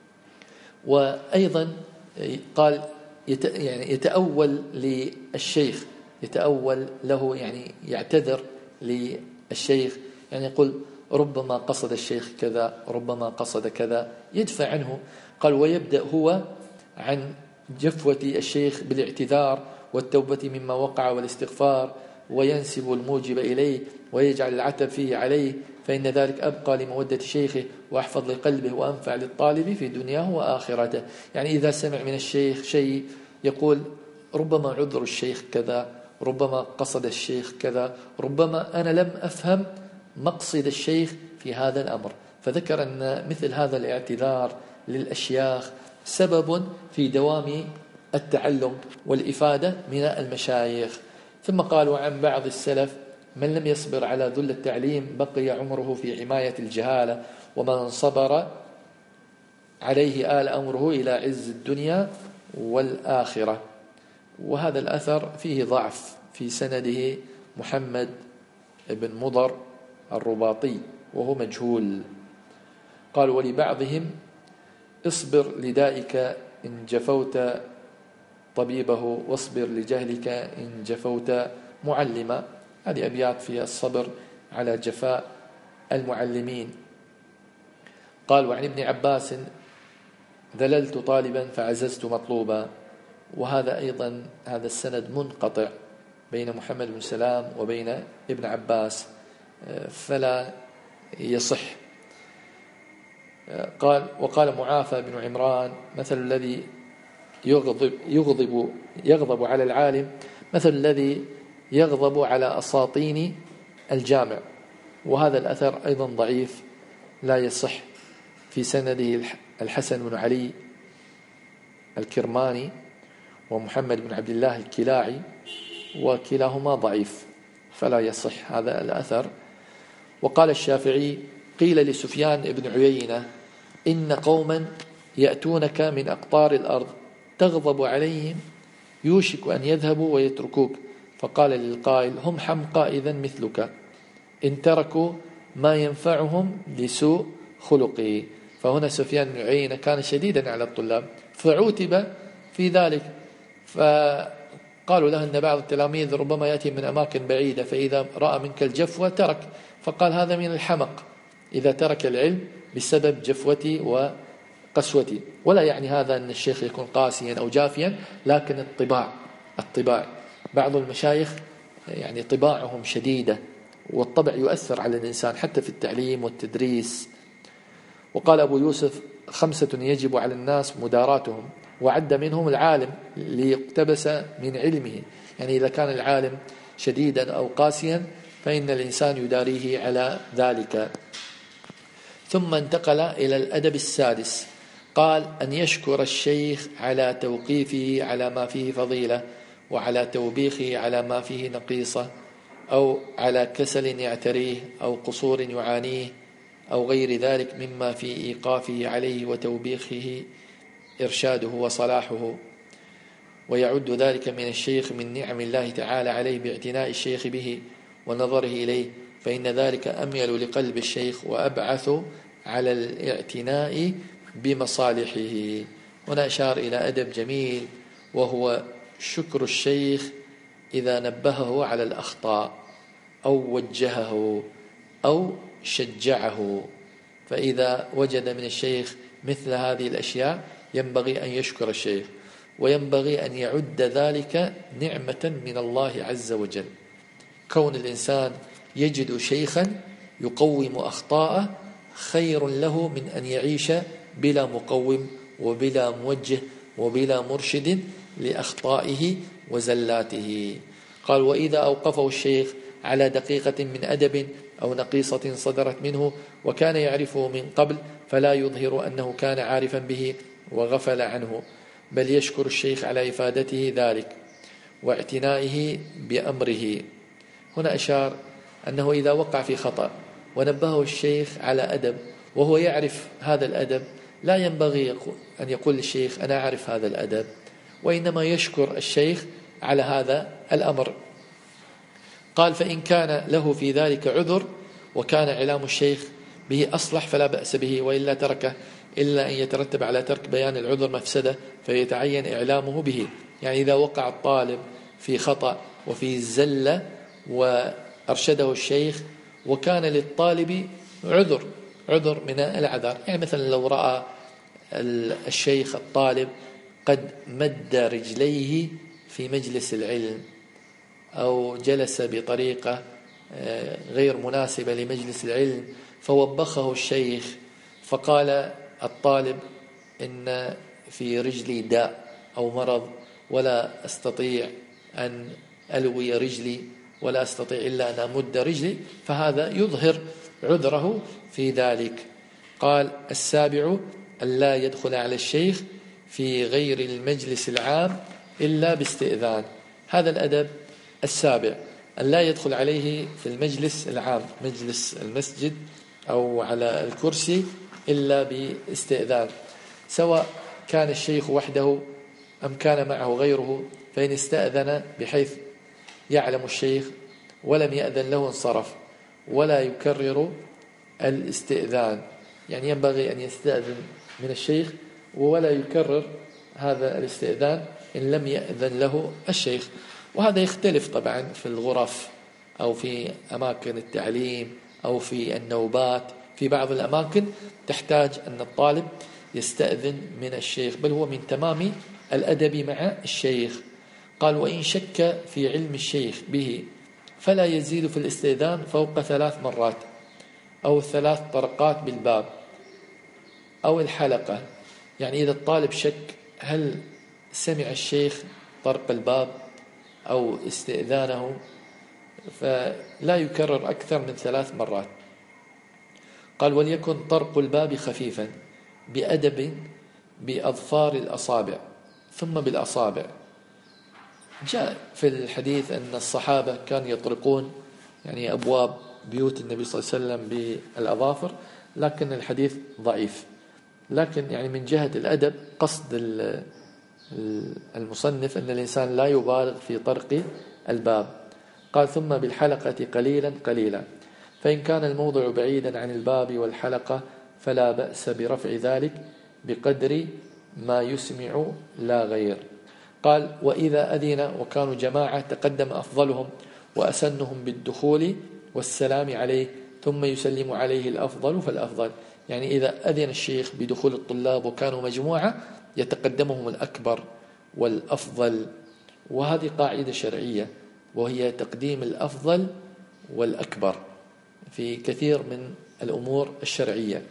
وأيضا قال يعني يتأول للشيخ، يتأول له، يعني يعتذر للشيخ، يعني يقول: ربما قصد الشيخ كذا، ربما قصد كذا، يدفع عنه. قال: ويبدأ هو عن جفوة الشيخ بالاعتذار والتوبة مما وقع والاستغفار، وينسب الموجب إليه ويجعل العتب فيه عليه، فإن ذلك أبقى لمودة شيخه وأحفظ لقلبه وأنفع للطالب في دنياه وآخرته. يعني إذا سمع من الشيخ شيء يقول: ربما عذر الشيخ كذا، ربما قصد الشيخ كذا، ربما أنا لم أفهم مقصد الشيخ في هذا الأمر. فذكر أن مثل هذا الاعتذار للأشياخ سبب في دوام التعلم والإفادة من المشايخ. ثم قالوا عن بعض السلف: من لم يصبر على ذل التعليم بقي عمره في حماية الجهالة، ومن صبر عليه آل أمره إلى عز الدنيا والآخرة. وهذا الأثر فيه ضعف، في سنده محمد بن مضر الرباطي وهو مجهول. قال: ولبعضهم: اصبر لدائك إن جفوت طبيبه، واصبر لجهلك إن جفوت معلما. هذه أبيات في الصبر على جفاء المعلمين. قال: وعن ابن عباس: ذللت طالبا فعززت مطلوبا. وهذا أيضا هذا السند منقطع بين محمد بن سلام وبين ابن عباس، فلا يصح. قال: وقال معافى بن عمران: مثل الذي يغضب على العالم مثل الذي يغضب على أساطين الجامع. وهذا الأثر أيضا ضعيف لا يصح، في سنده الحسن بن علي الكرماني ومحمد بن عبد الله الكلاعي، وكلاهما ضعيف فلا يصح هذا الأثر. وقال الشافعي: قيل لسفيان بن عيينة: إن قوما يأتونك من أقطار الأرض تغضب عليهم يوشك أن يذهبوا ويتركوك، فقال للقائل: هم حمقى إذن مثلك، إن تركوا ما ينفعهم لسوء خلقه. فهنا سفيان بن عيينة كان شديدا على الطلاب، فعوتب في ذلك، قالوا له أن بعض التلاميذ ربما يأتي من أماكن بعيدة، فإذا رأى منك الجفوة ترك، فقال هذا من الحمق إذا ترك العلم بسبب جفوتي وقسوتي. ولا يعني هذا أن الشيخ يكون قاسيا أو جافيا، لكن الطباع بعض المشايخ يعني طباعهم شديدة، والطبع يؤثر على الإنسان حتى في التعليم والتدريس. وقال أبو يوسف 5 يجب على الناس مداراتهم، وعد منهم العالم ليقتبس من علمه، يعني إذا كان العالم شديدا أو قاسيا فإن الإنسان يداريه على ذلك. ثم انتقل إلى الأدب السادس، قال أن يشكر الشيخ على توقيفه على ما فيه فضيلة، وعلى توبيخه على ما فيه نقيصة، أو على كسل يعتريه أو قصور يعانيه أو غير ذلك مما في إيقافه عليه وتوبيخه إرشاده وصلاحه. ويعد ذلك من الشيخ من نعم الله تعالى عليه باعتناء الشيخ به ونظره إليه، فإن ذلك أميل لقلب الشيخ وأبعث على الاعتناء بمصالحه. هنا أشار إلى أدب جميل، وهو شكر الشيخ إذا نبهه على الأخطاء أو وجهه أو شجعه، فإذا وجد من الشيخ مثل هذه الأشياء ينبغي أن يشكر الشيخ، وينبغي أن يعد ذلك نعمة من الله عز وجل. كون الإنسان يجد شيخا يقوم أخطاءه خير له من أن يعيش بلا مقوم وبلا موجه وبلا مرشد لأخطائه وزلاته. قال وإذا أوقفه الشيخ على دقيقة من أدب أو نقيصة صدرت منه وكان يعرفه من قبل، فلا يظهر أنه كان عارفا به وغفل عنه، بل يشكر الشيخ على إفادته ذلك واعتنائه بأمره. هنا أشار أنه إذا وقع في خطأ ونبهه الشيخ على أدب وهو يعرف هذا الأدب، لا ينبغي أن يقول للشيخ أنا أعرف هذا الأدب، وإنما يشكر الشيخ على هذا الأمر. قال فإن كان له في ذلك عذر وكان إعلام الشيخ به أصلح فلا بأس به، وإلا تركه، إلا أن يترتب على ترك بيان العذر مفسدة فيتعين إعلامه به. يعني إذا وقع الطالب في خطأ وفي زلة وأرشده الشيخ وكان للطالب عذر من الأعذار، يعني مثلا لو رأى الشيخ الطالب قد مد رجليه في مجلس العلم أو جلس بطريقة غير مناسبة لمجلس العلم فوبخه الشيخ، فقال الطالب إن في رجلي داء أو مرض ولا أستطيع أن ألوي رجلي ولا أستطيع إلا أن أمد رجلي، فهذا يظهر عذره في ذلك. قال السابع أن لا يدخل على الشيخ في غير المجلس العام إلا باستئذان. هذا الأدب السابع، أن لا يدخل عليه في المجلس العام مجلس المسجد أو على الكرسي إلا باستئذان، سواء كان الشيخ وحده أم كان معه غيره، فإن استأذن بحيث يعلم الشيخ ولم يأذن له انصرف، ولا يكرر الاستئذان، يعني ينبغي أن يستأذن من الشيخ ولا يكرر هذا الاستئذان إن لم يأذن له الشيخ. وهذا يختلف طبعا في الغرف أو في أماكن التعليم أو في النوبات، في بعض الأماكن تحتاج أن الطالب يستأذن من الشيخ، بل هو من تمام الأدب مع الشيخ. قال وإن شك في علم الشيخ به فلا يزيد في الاستئذان فوق 3 مرات أو 3 طرقات بالباب أو الحلقة. يعني إذا الطالب شك هل سمع الشيخ طرق الباب أو استئذانه فلا يكرر أكثر من 3 مرات. قال وليكن طرق الباب خفيفا بأدب بأظفار الأصابع ثم بالأصابع. جاء في الحديث أن الصحابة كانوا يطرقون يعني أبواب بيوت النبي صلى الله عليه وسلم بالأظافر، لكن الحديث ضعيف. لكن يعني من جهة الأدب قصد المصنف أن الإنسان لا يبالغ في طرق الباب. قال ثم بالحلقة قليلا قليلا، فإن كان الموضع بعيدا عن الباب والحلقة فلا بأس برفع ذلك بقدر ما يسمع لا غير. قال وإذا أذن وكانوا جماعة تقدم أفضلهم وأسنهم بالدخول والسلام عليه ثم يسلم عليه الأفضل فالأفضل. يعني إذا أذن الشيخ بدخول الطلاب وكانوا مجموعة يتقدمهم الأكبر والأفضل، وهذه قاعدة شرعية وهي تقديم الأفضل والأكبر في كثير من الأمور الشرعية.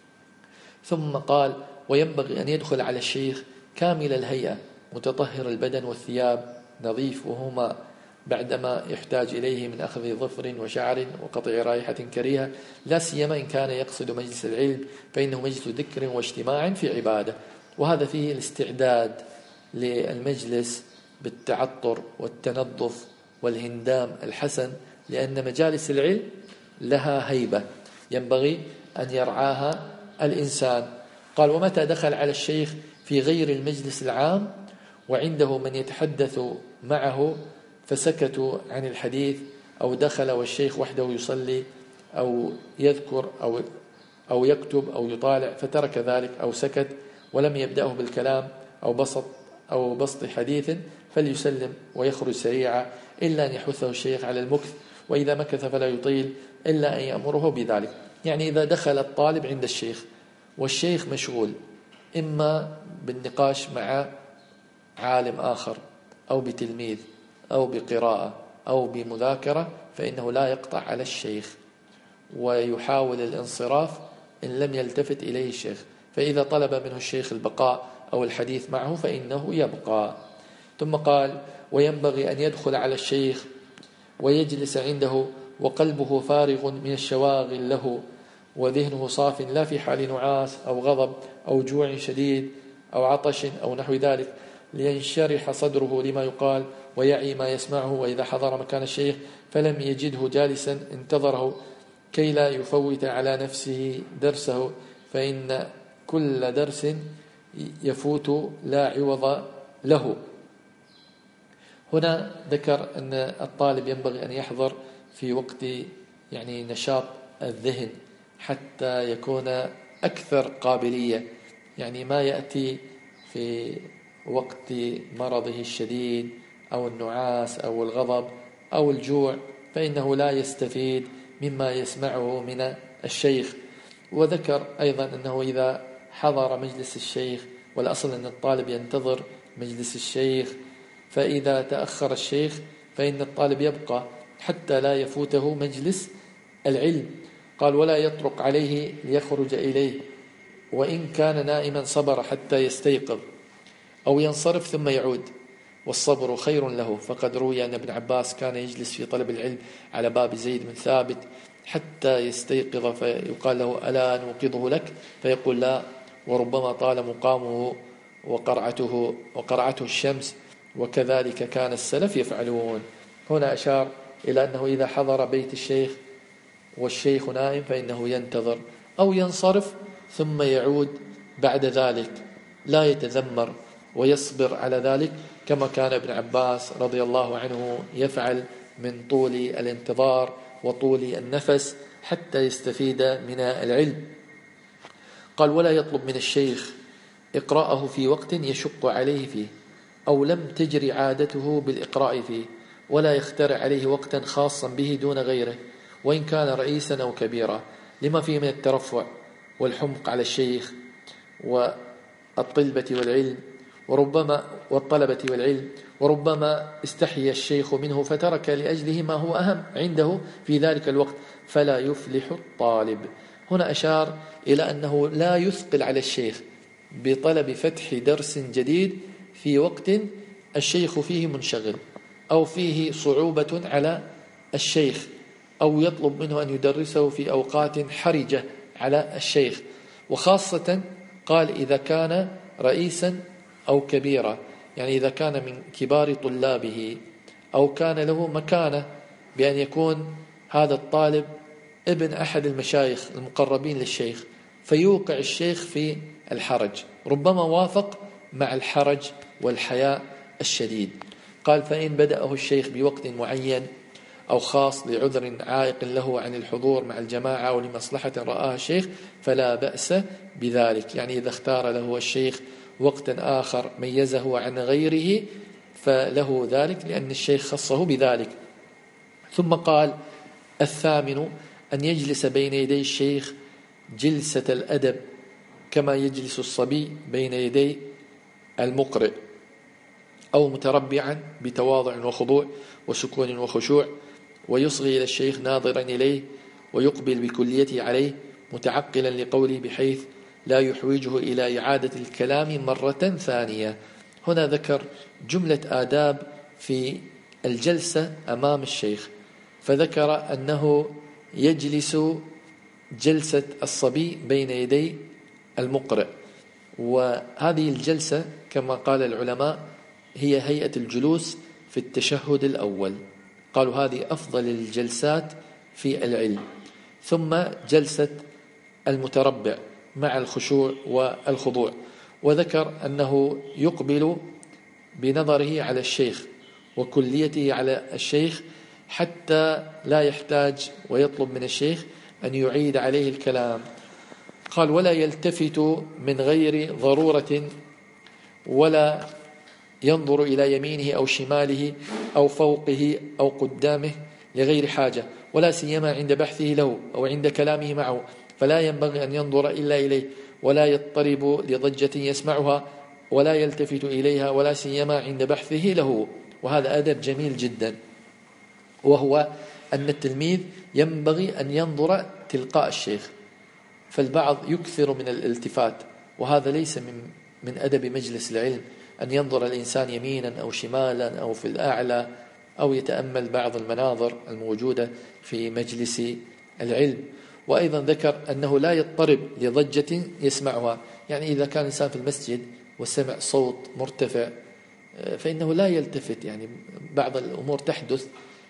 ثم قال وينبغي أن يدخل على الشيخ كامل الهيئة متطهر البدن والثياب نظيف، وهما بعدما يحتاج إليه من أخذ ظفر وشعر وقطع رائحة كريهة، لا سيما إن كان يقصد مجلس العلم فإنه مجلس ذكر واجتماع في عبادة، وهذا فيه الاستعداد للمجلس بالتعطر والتنظف والهندام الحسن، لأن مجالس العلم لها هيبة ينبغي أن يرعاها الإنسان. قال ومتى دخل على الشيخ في غير المجلس العام وعنده من يتحدث معه فسكتوا عن الحديث، أو دخل والشيخ وحده يصلي أو يذكر أو يكتب أو يطالع فترك ذلك أو سكت ولم يبدأه بالكلام أو بسط حديث، فليسلم ويخرج سريعا إلا أن يحثه الشيخ على المكث، وإذا مكث فلا يطيل إلا أن يأمره بذلك. يعني إذا دخل الطالب عند الشيخ والشيخ مشغول إما بالنقاش مع عالم آخر أو بتلميذ أو بقراءة أو بمذاكرة، فإنه لا يقطع على الشيخ ويحاول الانصراف إن لم يلتفت إليه الشيخ، فإذا طلب منه الشيخ البقاء أو الحديث معه فإنه يبقى. ثم قال وينبغي أن يدخل على الشيخ ويجلس عنده وقلبه فارغ من الشواغل له وذهنه صاف، لا في حال نعاس أو غضب أو جوع شديد أو عطش أو نحو ذلك، لينشرح صدره لما يقال ويعي ما يسمعه. وإذا حضر مكان الشيخ فلم يجده جالسا انتظره كي لا يفوت على نفسه درسه، فإن كل درس يفوت لا عوض له. هنا ذكر أن الطالب ينبغي أن يحضر في وقت يعني نشاط الذهن حتى يكون أكثر قابلية، يعني ما يأتي في وقت مرضه الشديد أو النعاس أو الغضب أو الجوع فإنه لا يستفيد مما يسمعه من الشيخ. وذكر أيضا أنه إذا حضر مجلس الشيخ، والأصل أن الطالب ينتظر مجلس الشيخ، فإذا تأخر الشيخ فإن الطالب يبقى حتى لا يفوته مجلس العلم. قال ولا يطرق عليه ليخرج إليه، وإن كان نائما صبر حتى يستيقظ أو ينصرف ثم يعود، والصبر خير له. فقد روي أن ابن عباس كان يجلس في طلب العلم على باب زيد بن ثابت حتى يستيقظ فيقال له ألا نوقظه لك، فيقول لا، وربما طال مقامه وقرعته الشمس، وكذلك كان السلف يفعلون. هنا أشار إلى أنه إذا حضر بيت الشيخ والشيخ نائم فإنه ينتظر أو ينصرف ثم يعود بعد ذلك، لا يتذمر ويصبر على ذلك كما كان ابن عباس رضي الله عنه يفعل من طول الانتظار وطول النفس حتى يستفيد من العلم. قال ولا يطلب من الشيخ إقراءه في وقت يشق عليه فيه أو لم تجري عادته بالإقراء فيه، ولا يخترع عليه وقتا خاصا به دون غيره وإن كان رئيسا أو كبيرا، لما فيه من الترفع والحمق على الشيخ والطلبة والعلم، وربما استحي الشيخ منه فترك لأجله ما هو أهم عنده في ذلك الوقت، فلا يفلح الطالب. هنا أشار إلى أنه لا يثقل على الشيخ بطلب فتح درس جديد في وقت الشيخ فيه منشغل أو فيه صعوبة على الشيخ، أو يطلب منه أن يدرسه في أوقات حرجة على الشيخ، وخاصة قال إذا كان رئيسا أو كبيرا، يعني إذا كان من كبار طلابه أو كان له مكانة بأن يكون هذا الطالب ابن أحد المشايخ المقربين للشيخ، فيوقع الشيخ في الحرج، ربما وافق مع الحرج والحياء الشديد. قال فإن بدأه الشيخ بوقت معين أو خاص لعذر عائق له عن الحضور مع الجماعة أو لمصلحة رآها الشيخ فلا بأس بذلك، يعني إذا اختار له الشيخ وقتا آخر ميزه عن غيره فله ذلك، لأن الشيخ خصه بذلك. ثم قال: الثامن أن يجلس بين يدي الشيخ جلسة الأدب كما يجلس الصبي بين يدي المقرئ، أو متربعا بتواضع وخضوع وسكون وخشوع، ويصغي إلى الشيخ ناظرا إليه، ويقبل بكليته عليه متعقلا لقوله بحيث لا يحوجه إلى إعادة الكلام مرة ثانية. هنا ذكر جملة آداب في الجلسة أمام الشيخ، فذكر أنه يجلس جلسة الصبي بين يدي المقرئ، وهذه الجلسة كما قال العلماء هي هيئة الجلوس في التشهد الأول، قالوا هذه أفضل الجلسات في العلم. ثم جلسة المتربع مع الخشوع والخضوع، وذكر أنه يقبل بنظره على الشيخ وكليته على الشيخ حتى لا يحتاج ويطلب من الشيخ أن يعيد عليه الكلام. قال: ولا يلتفت من غير ضرورة، ولا ينظر إلى يمينه أو شماله أو فوقه أو قدامه لغير حاجة، ولا سيما عند بحثه له أو عند كلامه معه، فلا ينبغي أن ينظر إلا إليه، ولا يضطرب لضجة يسمعها، ولا يلتفت إليها، ولا سيما عند بحثه له. وهذا أدب جميل جدا، وهو أن التلميذ ينبغي أن ينظر تلقاء الشيخ، فالبعض يكثر من الالتفات، وهذا ليس من أدب مجلس العلم، أن ينظر الإنسان يمينا أو شمالا أو في الأعلى، أو يتأمل بعض المناظر الموجودة في مجلس العلم. وأيضا ذكر أنه لا يضطرب لضجة يسمعها، يعني إذا كان الإنسان في المسجد وسمع صوت مرتفع فإنه لا يلتفت، يعني بعض الأمور تحدث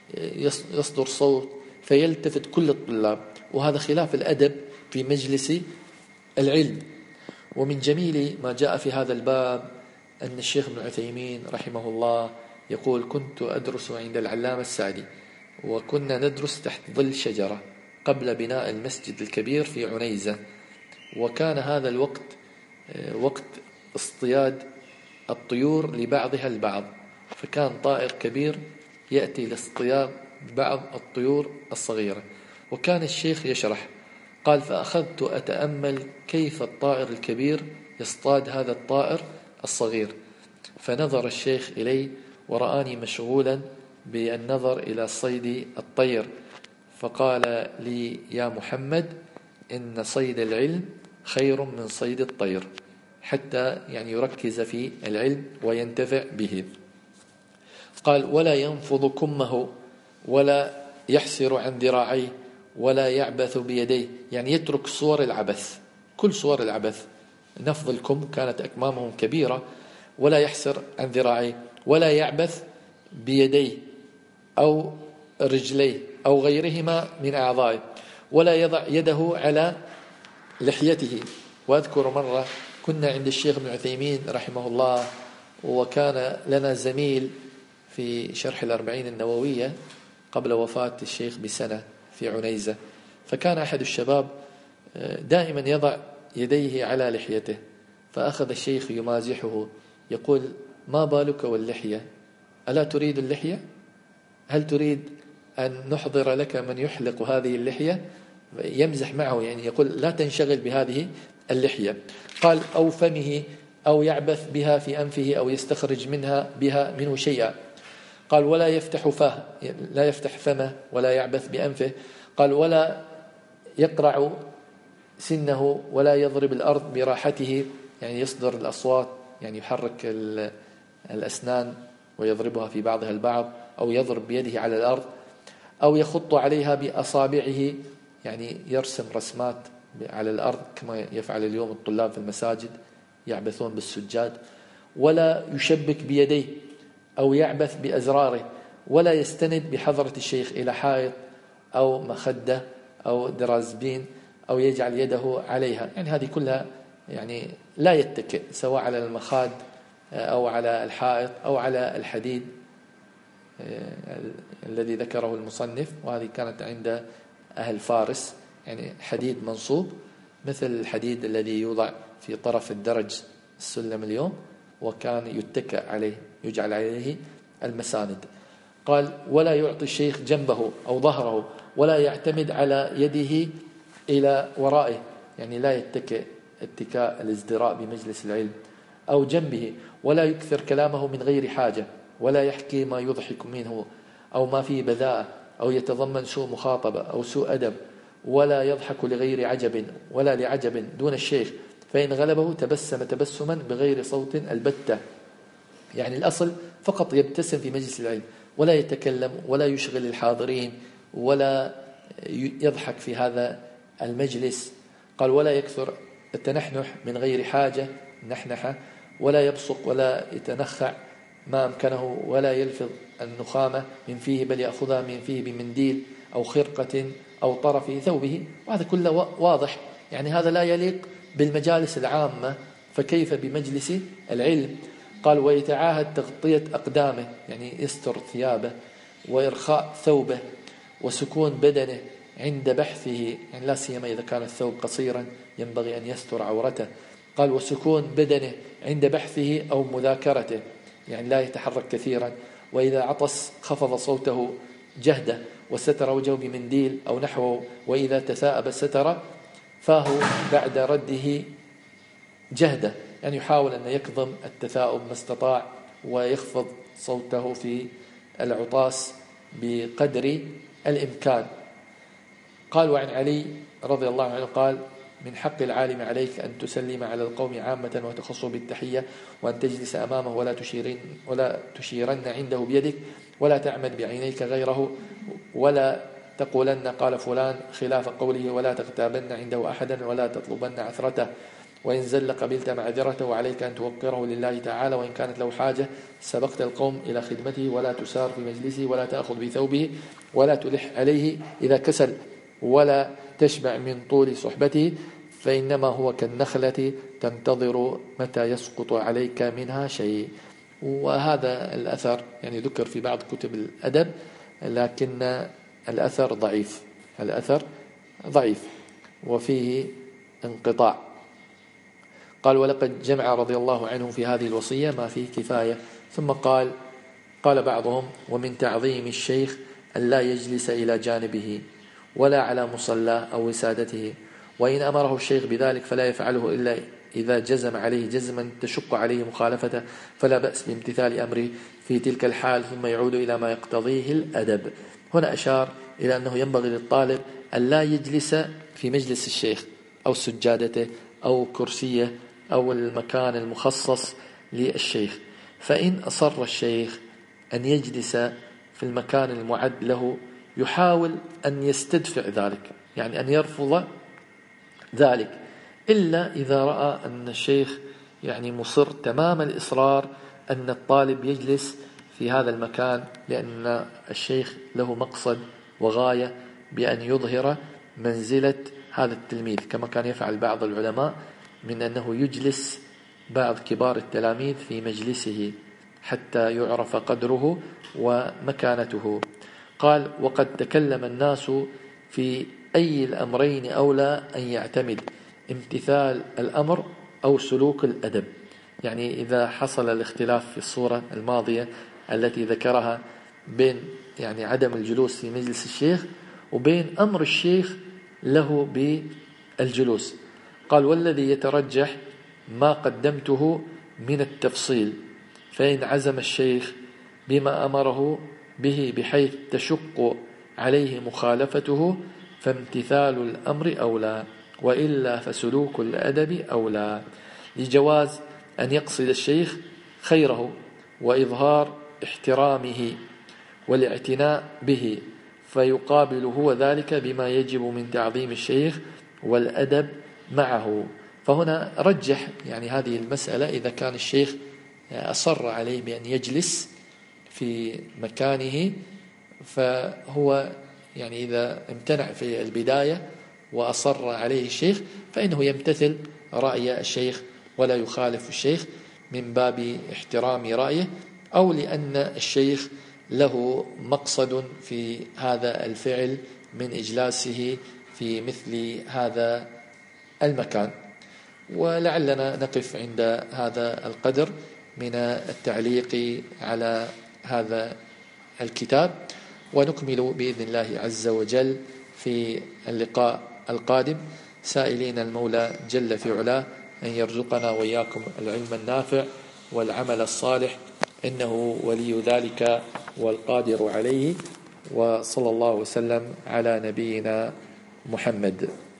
يصدر صوت فيلتفت كل الطلاب، وهذا خلاف الأدب في مجلس العلم. ومن جميل ما جاء في هذا الباب أن الشيخ ابن عثيمين رحمه الله يقول: كنت أدرس عند العلامة السعدي، وكنا ندرس تحت ظل شجرة قبل بناء المسجد الكبير في عنيزة، وكان هذا الوقت وقت اصطياد الطيور لبعضها البعض، فكان طائر كبير يأتي لاصطياد بعض الطيور الصغيرة، وكان الشيخ يشرح. قال: فأخذت أتأمل كيف الطائر الكبير يصطاد هذا الطائر الصغير، فنظر الشيخ إلي ورآني مشغولا بالنظر إلى صيد الطير، فقال لي: يا محمد، إن صيد العلم خير من صيد الطير، حتى يعني يركز في العلم وينتفع به. قال: ولا ينفض كمه، ولا يحسر عن ذراعيه، ولا يعبث بيديه، يعني يترك صور العبث، كل صور العبث. نفض الكم كانت أكمامهم كبيرة، ولا يحسر عن ذراعيه، ولا يعبث بيديه أو رجليه أو غيرهما من أعضائه، ولا يضع يده على لحيته. وأذكر مرة كنا عند الشيخ ابن عثيمين رحمه الله، وكان لنا زميل في شرح الأربعين النووية قبل وفاة الشيخ بسنة في عنيزة، فكان أحد الشباب دائما يضع يديه على لحيته، فأخذ الشيخ يمازحه يقول: ما بالك واللحية؟ ألا تريد اللحية؟ هل تريد أن نحضر لك من يحلق هذه اللحية؟ يمزح معه، يعني يقول: لا تنشغل بهذه اللحية. قال: أو فمه، أو يعبث بها في أنفه، أو يستخرج منه شيئا. قال: ولا يفتح فاه، لا يفتح فمه، ولا يعبث بأنفه. قال: ولا يقرع سنه، ولا يضرب الأرض براحته، يعني يصدر الأصوات، يعني يحرك الأسنان ويضربها في بعضها البعض، أو يضرب بيده على الأرض، أو يخط عليها بأصابعه، يعني يرسم رسمات على الأرض كما يفعل اليوم الطلاب في المساجد يعبثون بالسجاد. ولا يشبك بيديه أو يعبث بأزراره، ولا يستند بحضرة الشيخ إلى حائط أو مخدة أو درازبين، أو يجعل يده عليها، يعني هذه كلها يعني لا يتكئ سواء على المخاد أو على الحائط أو على الحديد الذي ذكره المصنف. وهذه كانت عند أهل فارس، يعني حديد منصوب مثل الحديد الذي يوضع في طرف الدرج السلم اليوم، وكان يتكأ عليه، يجعل عليه المساند. قال ولا يعطي الشيخ جنبه أو ظهره، ولا يعتمد على يده إلى ورائه، يعني لا يتكئ اتكاء الازدراء بمجلس العلم، أو جنبه، ولا يكثر كلامه من غير حاجة، ولا يحكي ما يضحك منه أو ما فيه بذاءة أو يتضمن سوء مخاطبة أو سوء أدب، ولا يضحك لغير عجب ولا لعجب دون الشيخ، فإن غلبه تبسم تبسما بغير صوت البتة. يعني الأصل فقط يبتسم في مجلس العلم، ولا يتكلم ولا يشغل الحاضرين ولا يضحك في هذا المجلس. قال ولا يكثر التنحنح من غير حاجة، نحنحة، ولا يبصق ولا يتنخع ما أمكنه، ولا يلفظ النخامة من فيه، بل يأخذها من فيه بمنديل أو خرقة أو طرف ثوبه. وهذا كله واضح، يعني هذا لا يليق بالمجالس العامة، فكيف بمجلس العلم؟ قال ويتعاهد تغطية أقدامه، يعني يستر ثيابه، وإرخاء ثوبه، وسكون بدنه عند بحثه، يعني لا سيما إذا كان الثوب قصيرا ينبغي أن يستر عورته. قال وسكون بدنه عند بحثه أو مذاكرته، يعني لا يتحرك كثيرا، وإذا عطس خفض صوته جهده، وستر وجهه بمنديل أو نحوه، وإذا تثاءب ستر فاه بعد رده جهده، يعني يحاول أن يكظم التثاؤب ما استطاع، ويخفض صوته في العطاس بقدر الإمكان. قال وعن علي رضي الله عنه قال من حق العالم عليك أن تسلم على القوم عامة وتخص بالتحية، وأن تجلس أمامه ولا تشيرن عنده بيدك، ولا تعمد بعينيك غيره، ولا تقولن قال فلان خلاف قوله، ولا تغتابن عنده أحدا، ولا تطلبن عثرته، وإن زل قبلت معذرته، وعليك أن توقره لله تعالى، وإن كانت له حاجة سبقت القوم إلى خدمته، ولا تسار في مجلسه، ولا تأخذ بثوبه، ولا تلح عليه إذا كسل، ولا تشبع من طول صحبته، فإنما هو كالنخلة تنتظر متى يسقط عليك منها شيء. وهذا الأثر يعني ذكر في بعض كتب الأدب، لكن الأثر ضعيف وفيه انقطاع. قال ولقد جمع رضي الله عنه في هذه الوصية ما فيه كفاية. ثم قال بعضهم ومن تعظيم الشيخ أن لا يجلس إلى جانبه ولا على مصلاه أو وسادته، وإن أمره الشيخ بذلك فلا يفعله إلا إذا جزم عليه جزما تشق عليه مخالفته، فلا بأس بامتثال أمره في تلك الحال، ثم يعود إلى ما يقتضيه الأدب. هنا أشار إلى أنه ينبغي للطالب أن لا يجلس في مجلس الشيخ أو سجادته أو كرسيه أو المكان المخصص للشيخ، فإن أصر الشيخ أن يجلس في المكان المعد له يحاول أن يستدفع ذلك، يعني أن يرفض ذلك، إلا إذا رأى أن الشيخ يعني مصر تمام الإصرار أن الطالب يجلس في هذا المكان، لأن الشيخ له مقصد وغاية بأن يظهر منزلة هذا التلميذ، كما كان يفعل بعض العلماء من أنه يجلس بعض كبار التلاميذ في مجلسه حتى يعرف قدره ومكانته. قال وقد تكلم الناس في أي الأمرين أولى أن يعتمد، امتثال الأمر أو سلوك الأدب. يعني إذا حصل الاختلاف في الصورة الماضية التي ذكرها بين يعني عدم الجلوس في مجلس الشيخ وبين أمر الشيخ له بالجلوس، قال والذي يترجح ما قدمته من التفصيل، فإن عزم الشيخ بما أمره به بحيث تشق عليه مخالفته فامتثال الأمر أولى، وإلا فسلوك الأدب أولى، لجواز أن يقصد الشيخ خيره وإظهار احترامه والاعتناء به، فيقابل هو ذلك بما يجب من تعظيم الشيخ والأدب معه. فهنا رجح يعني هذه المسألة، إذا كان الشيخ أصر عليه بأن يجلس في مكانه، فهو يعني إذا امتنع في البداية وأصر عليه الشيخ فإنه يمتثل رأي الشيخ ولا يخالف الشيخ من باب احترام رأيه، أو لأن الشيخ له مقصد في هذا الفعل من إجلاسه في مثل هذا المكان. ولعلنا نقف عند هذا القدر من التعليق على هذا الكتاب، ونكمل بإذن الله عز وجل في اللقاء القادم، سائلين المولى جل في علاه أن يرزقنا وإياكم العلم النافع والعمل الصالح، إنه ولي ذلك والقادر عليه. وصلى الله وسلم على نبينا محمد.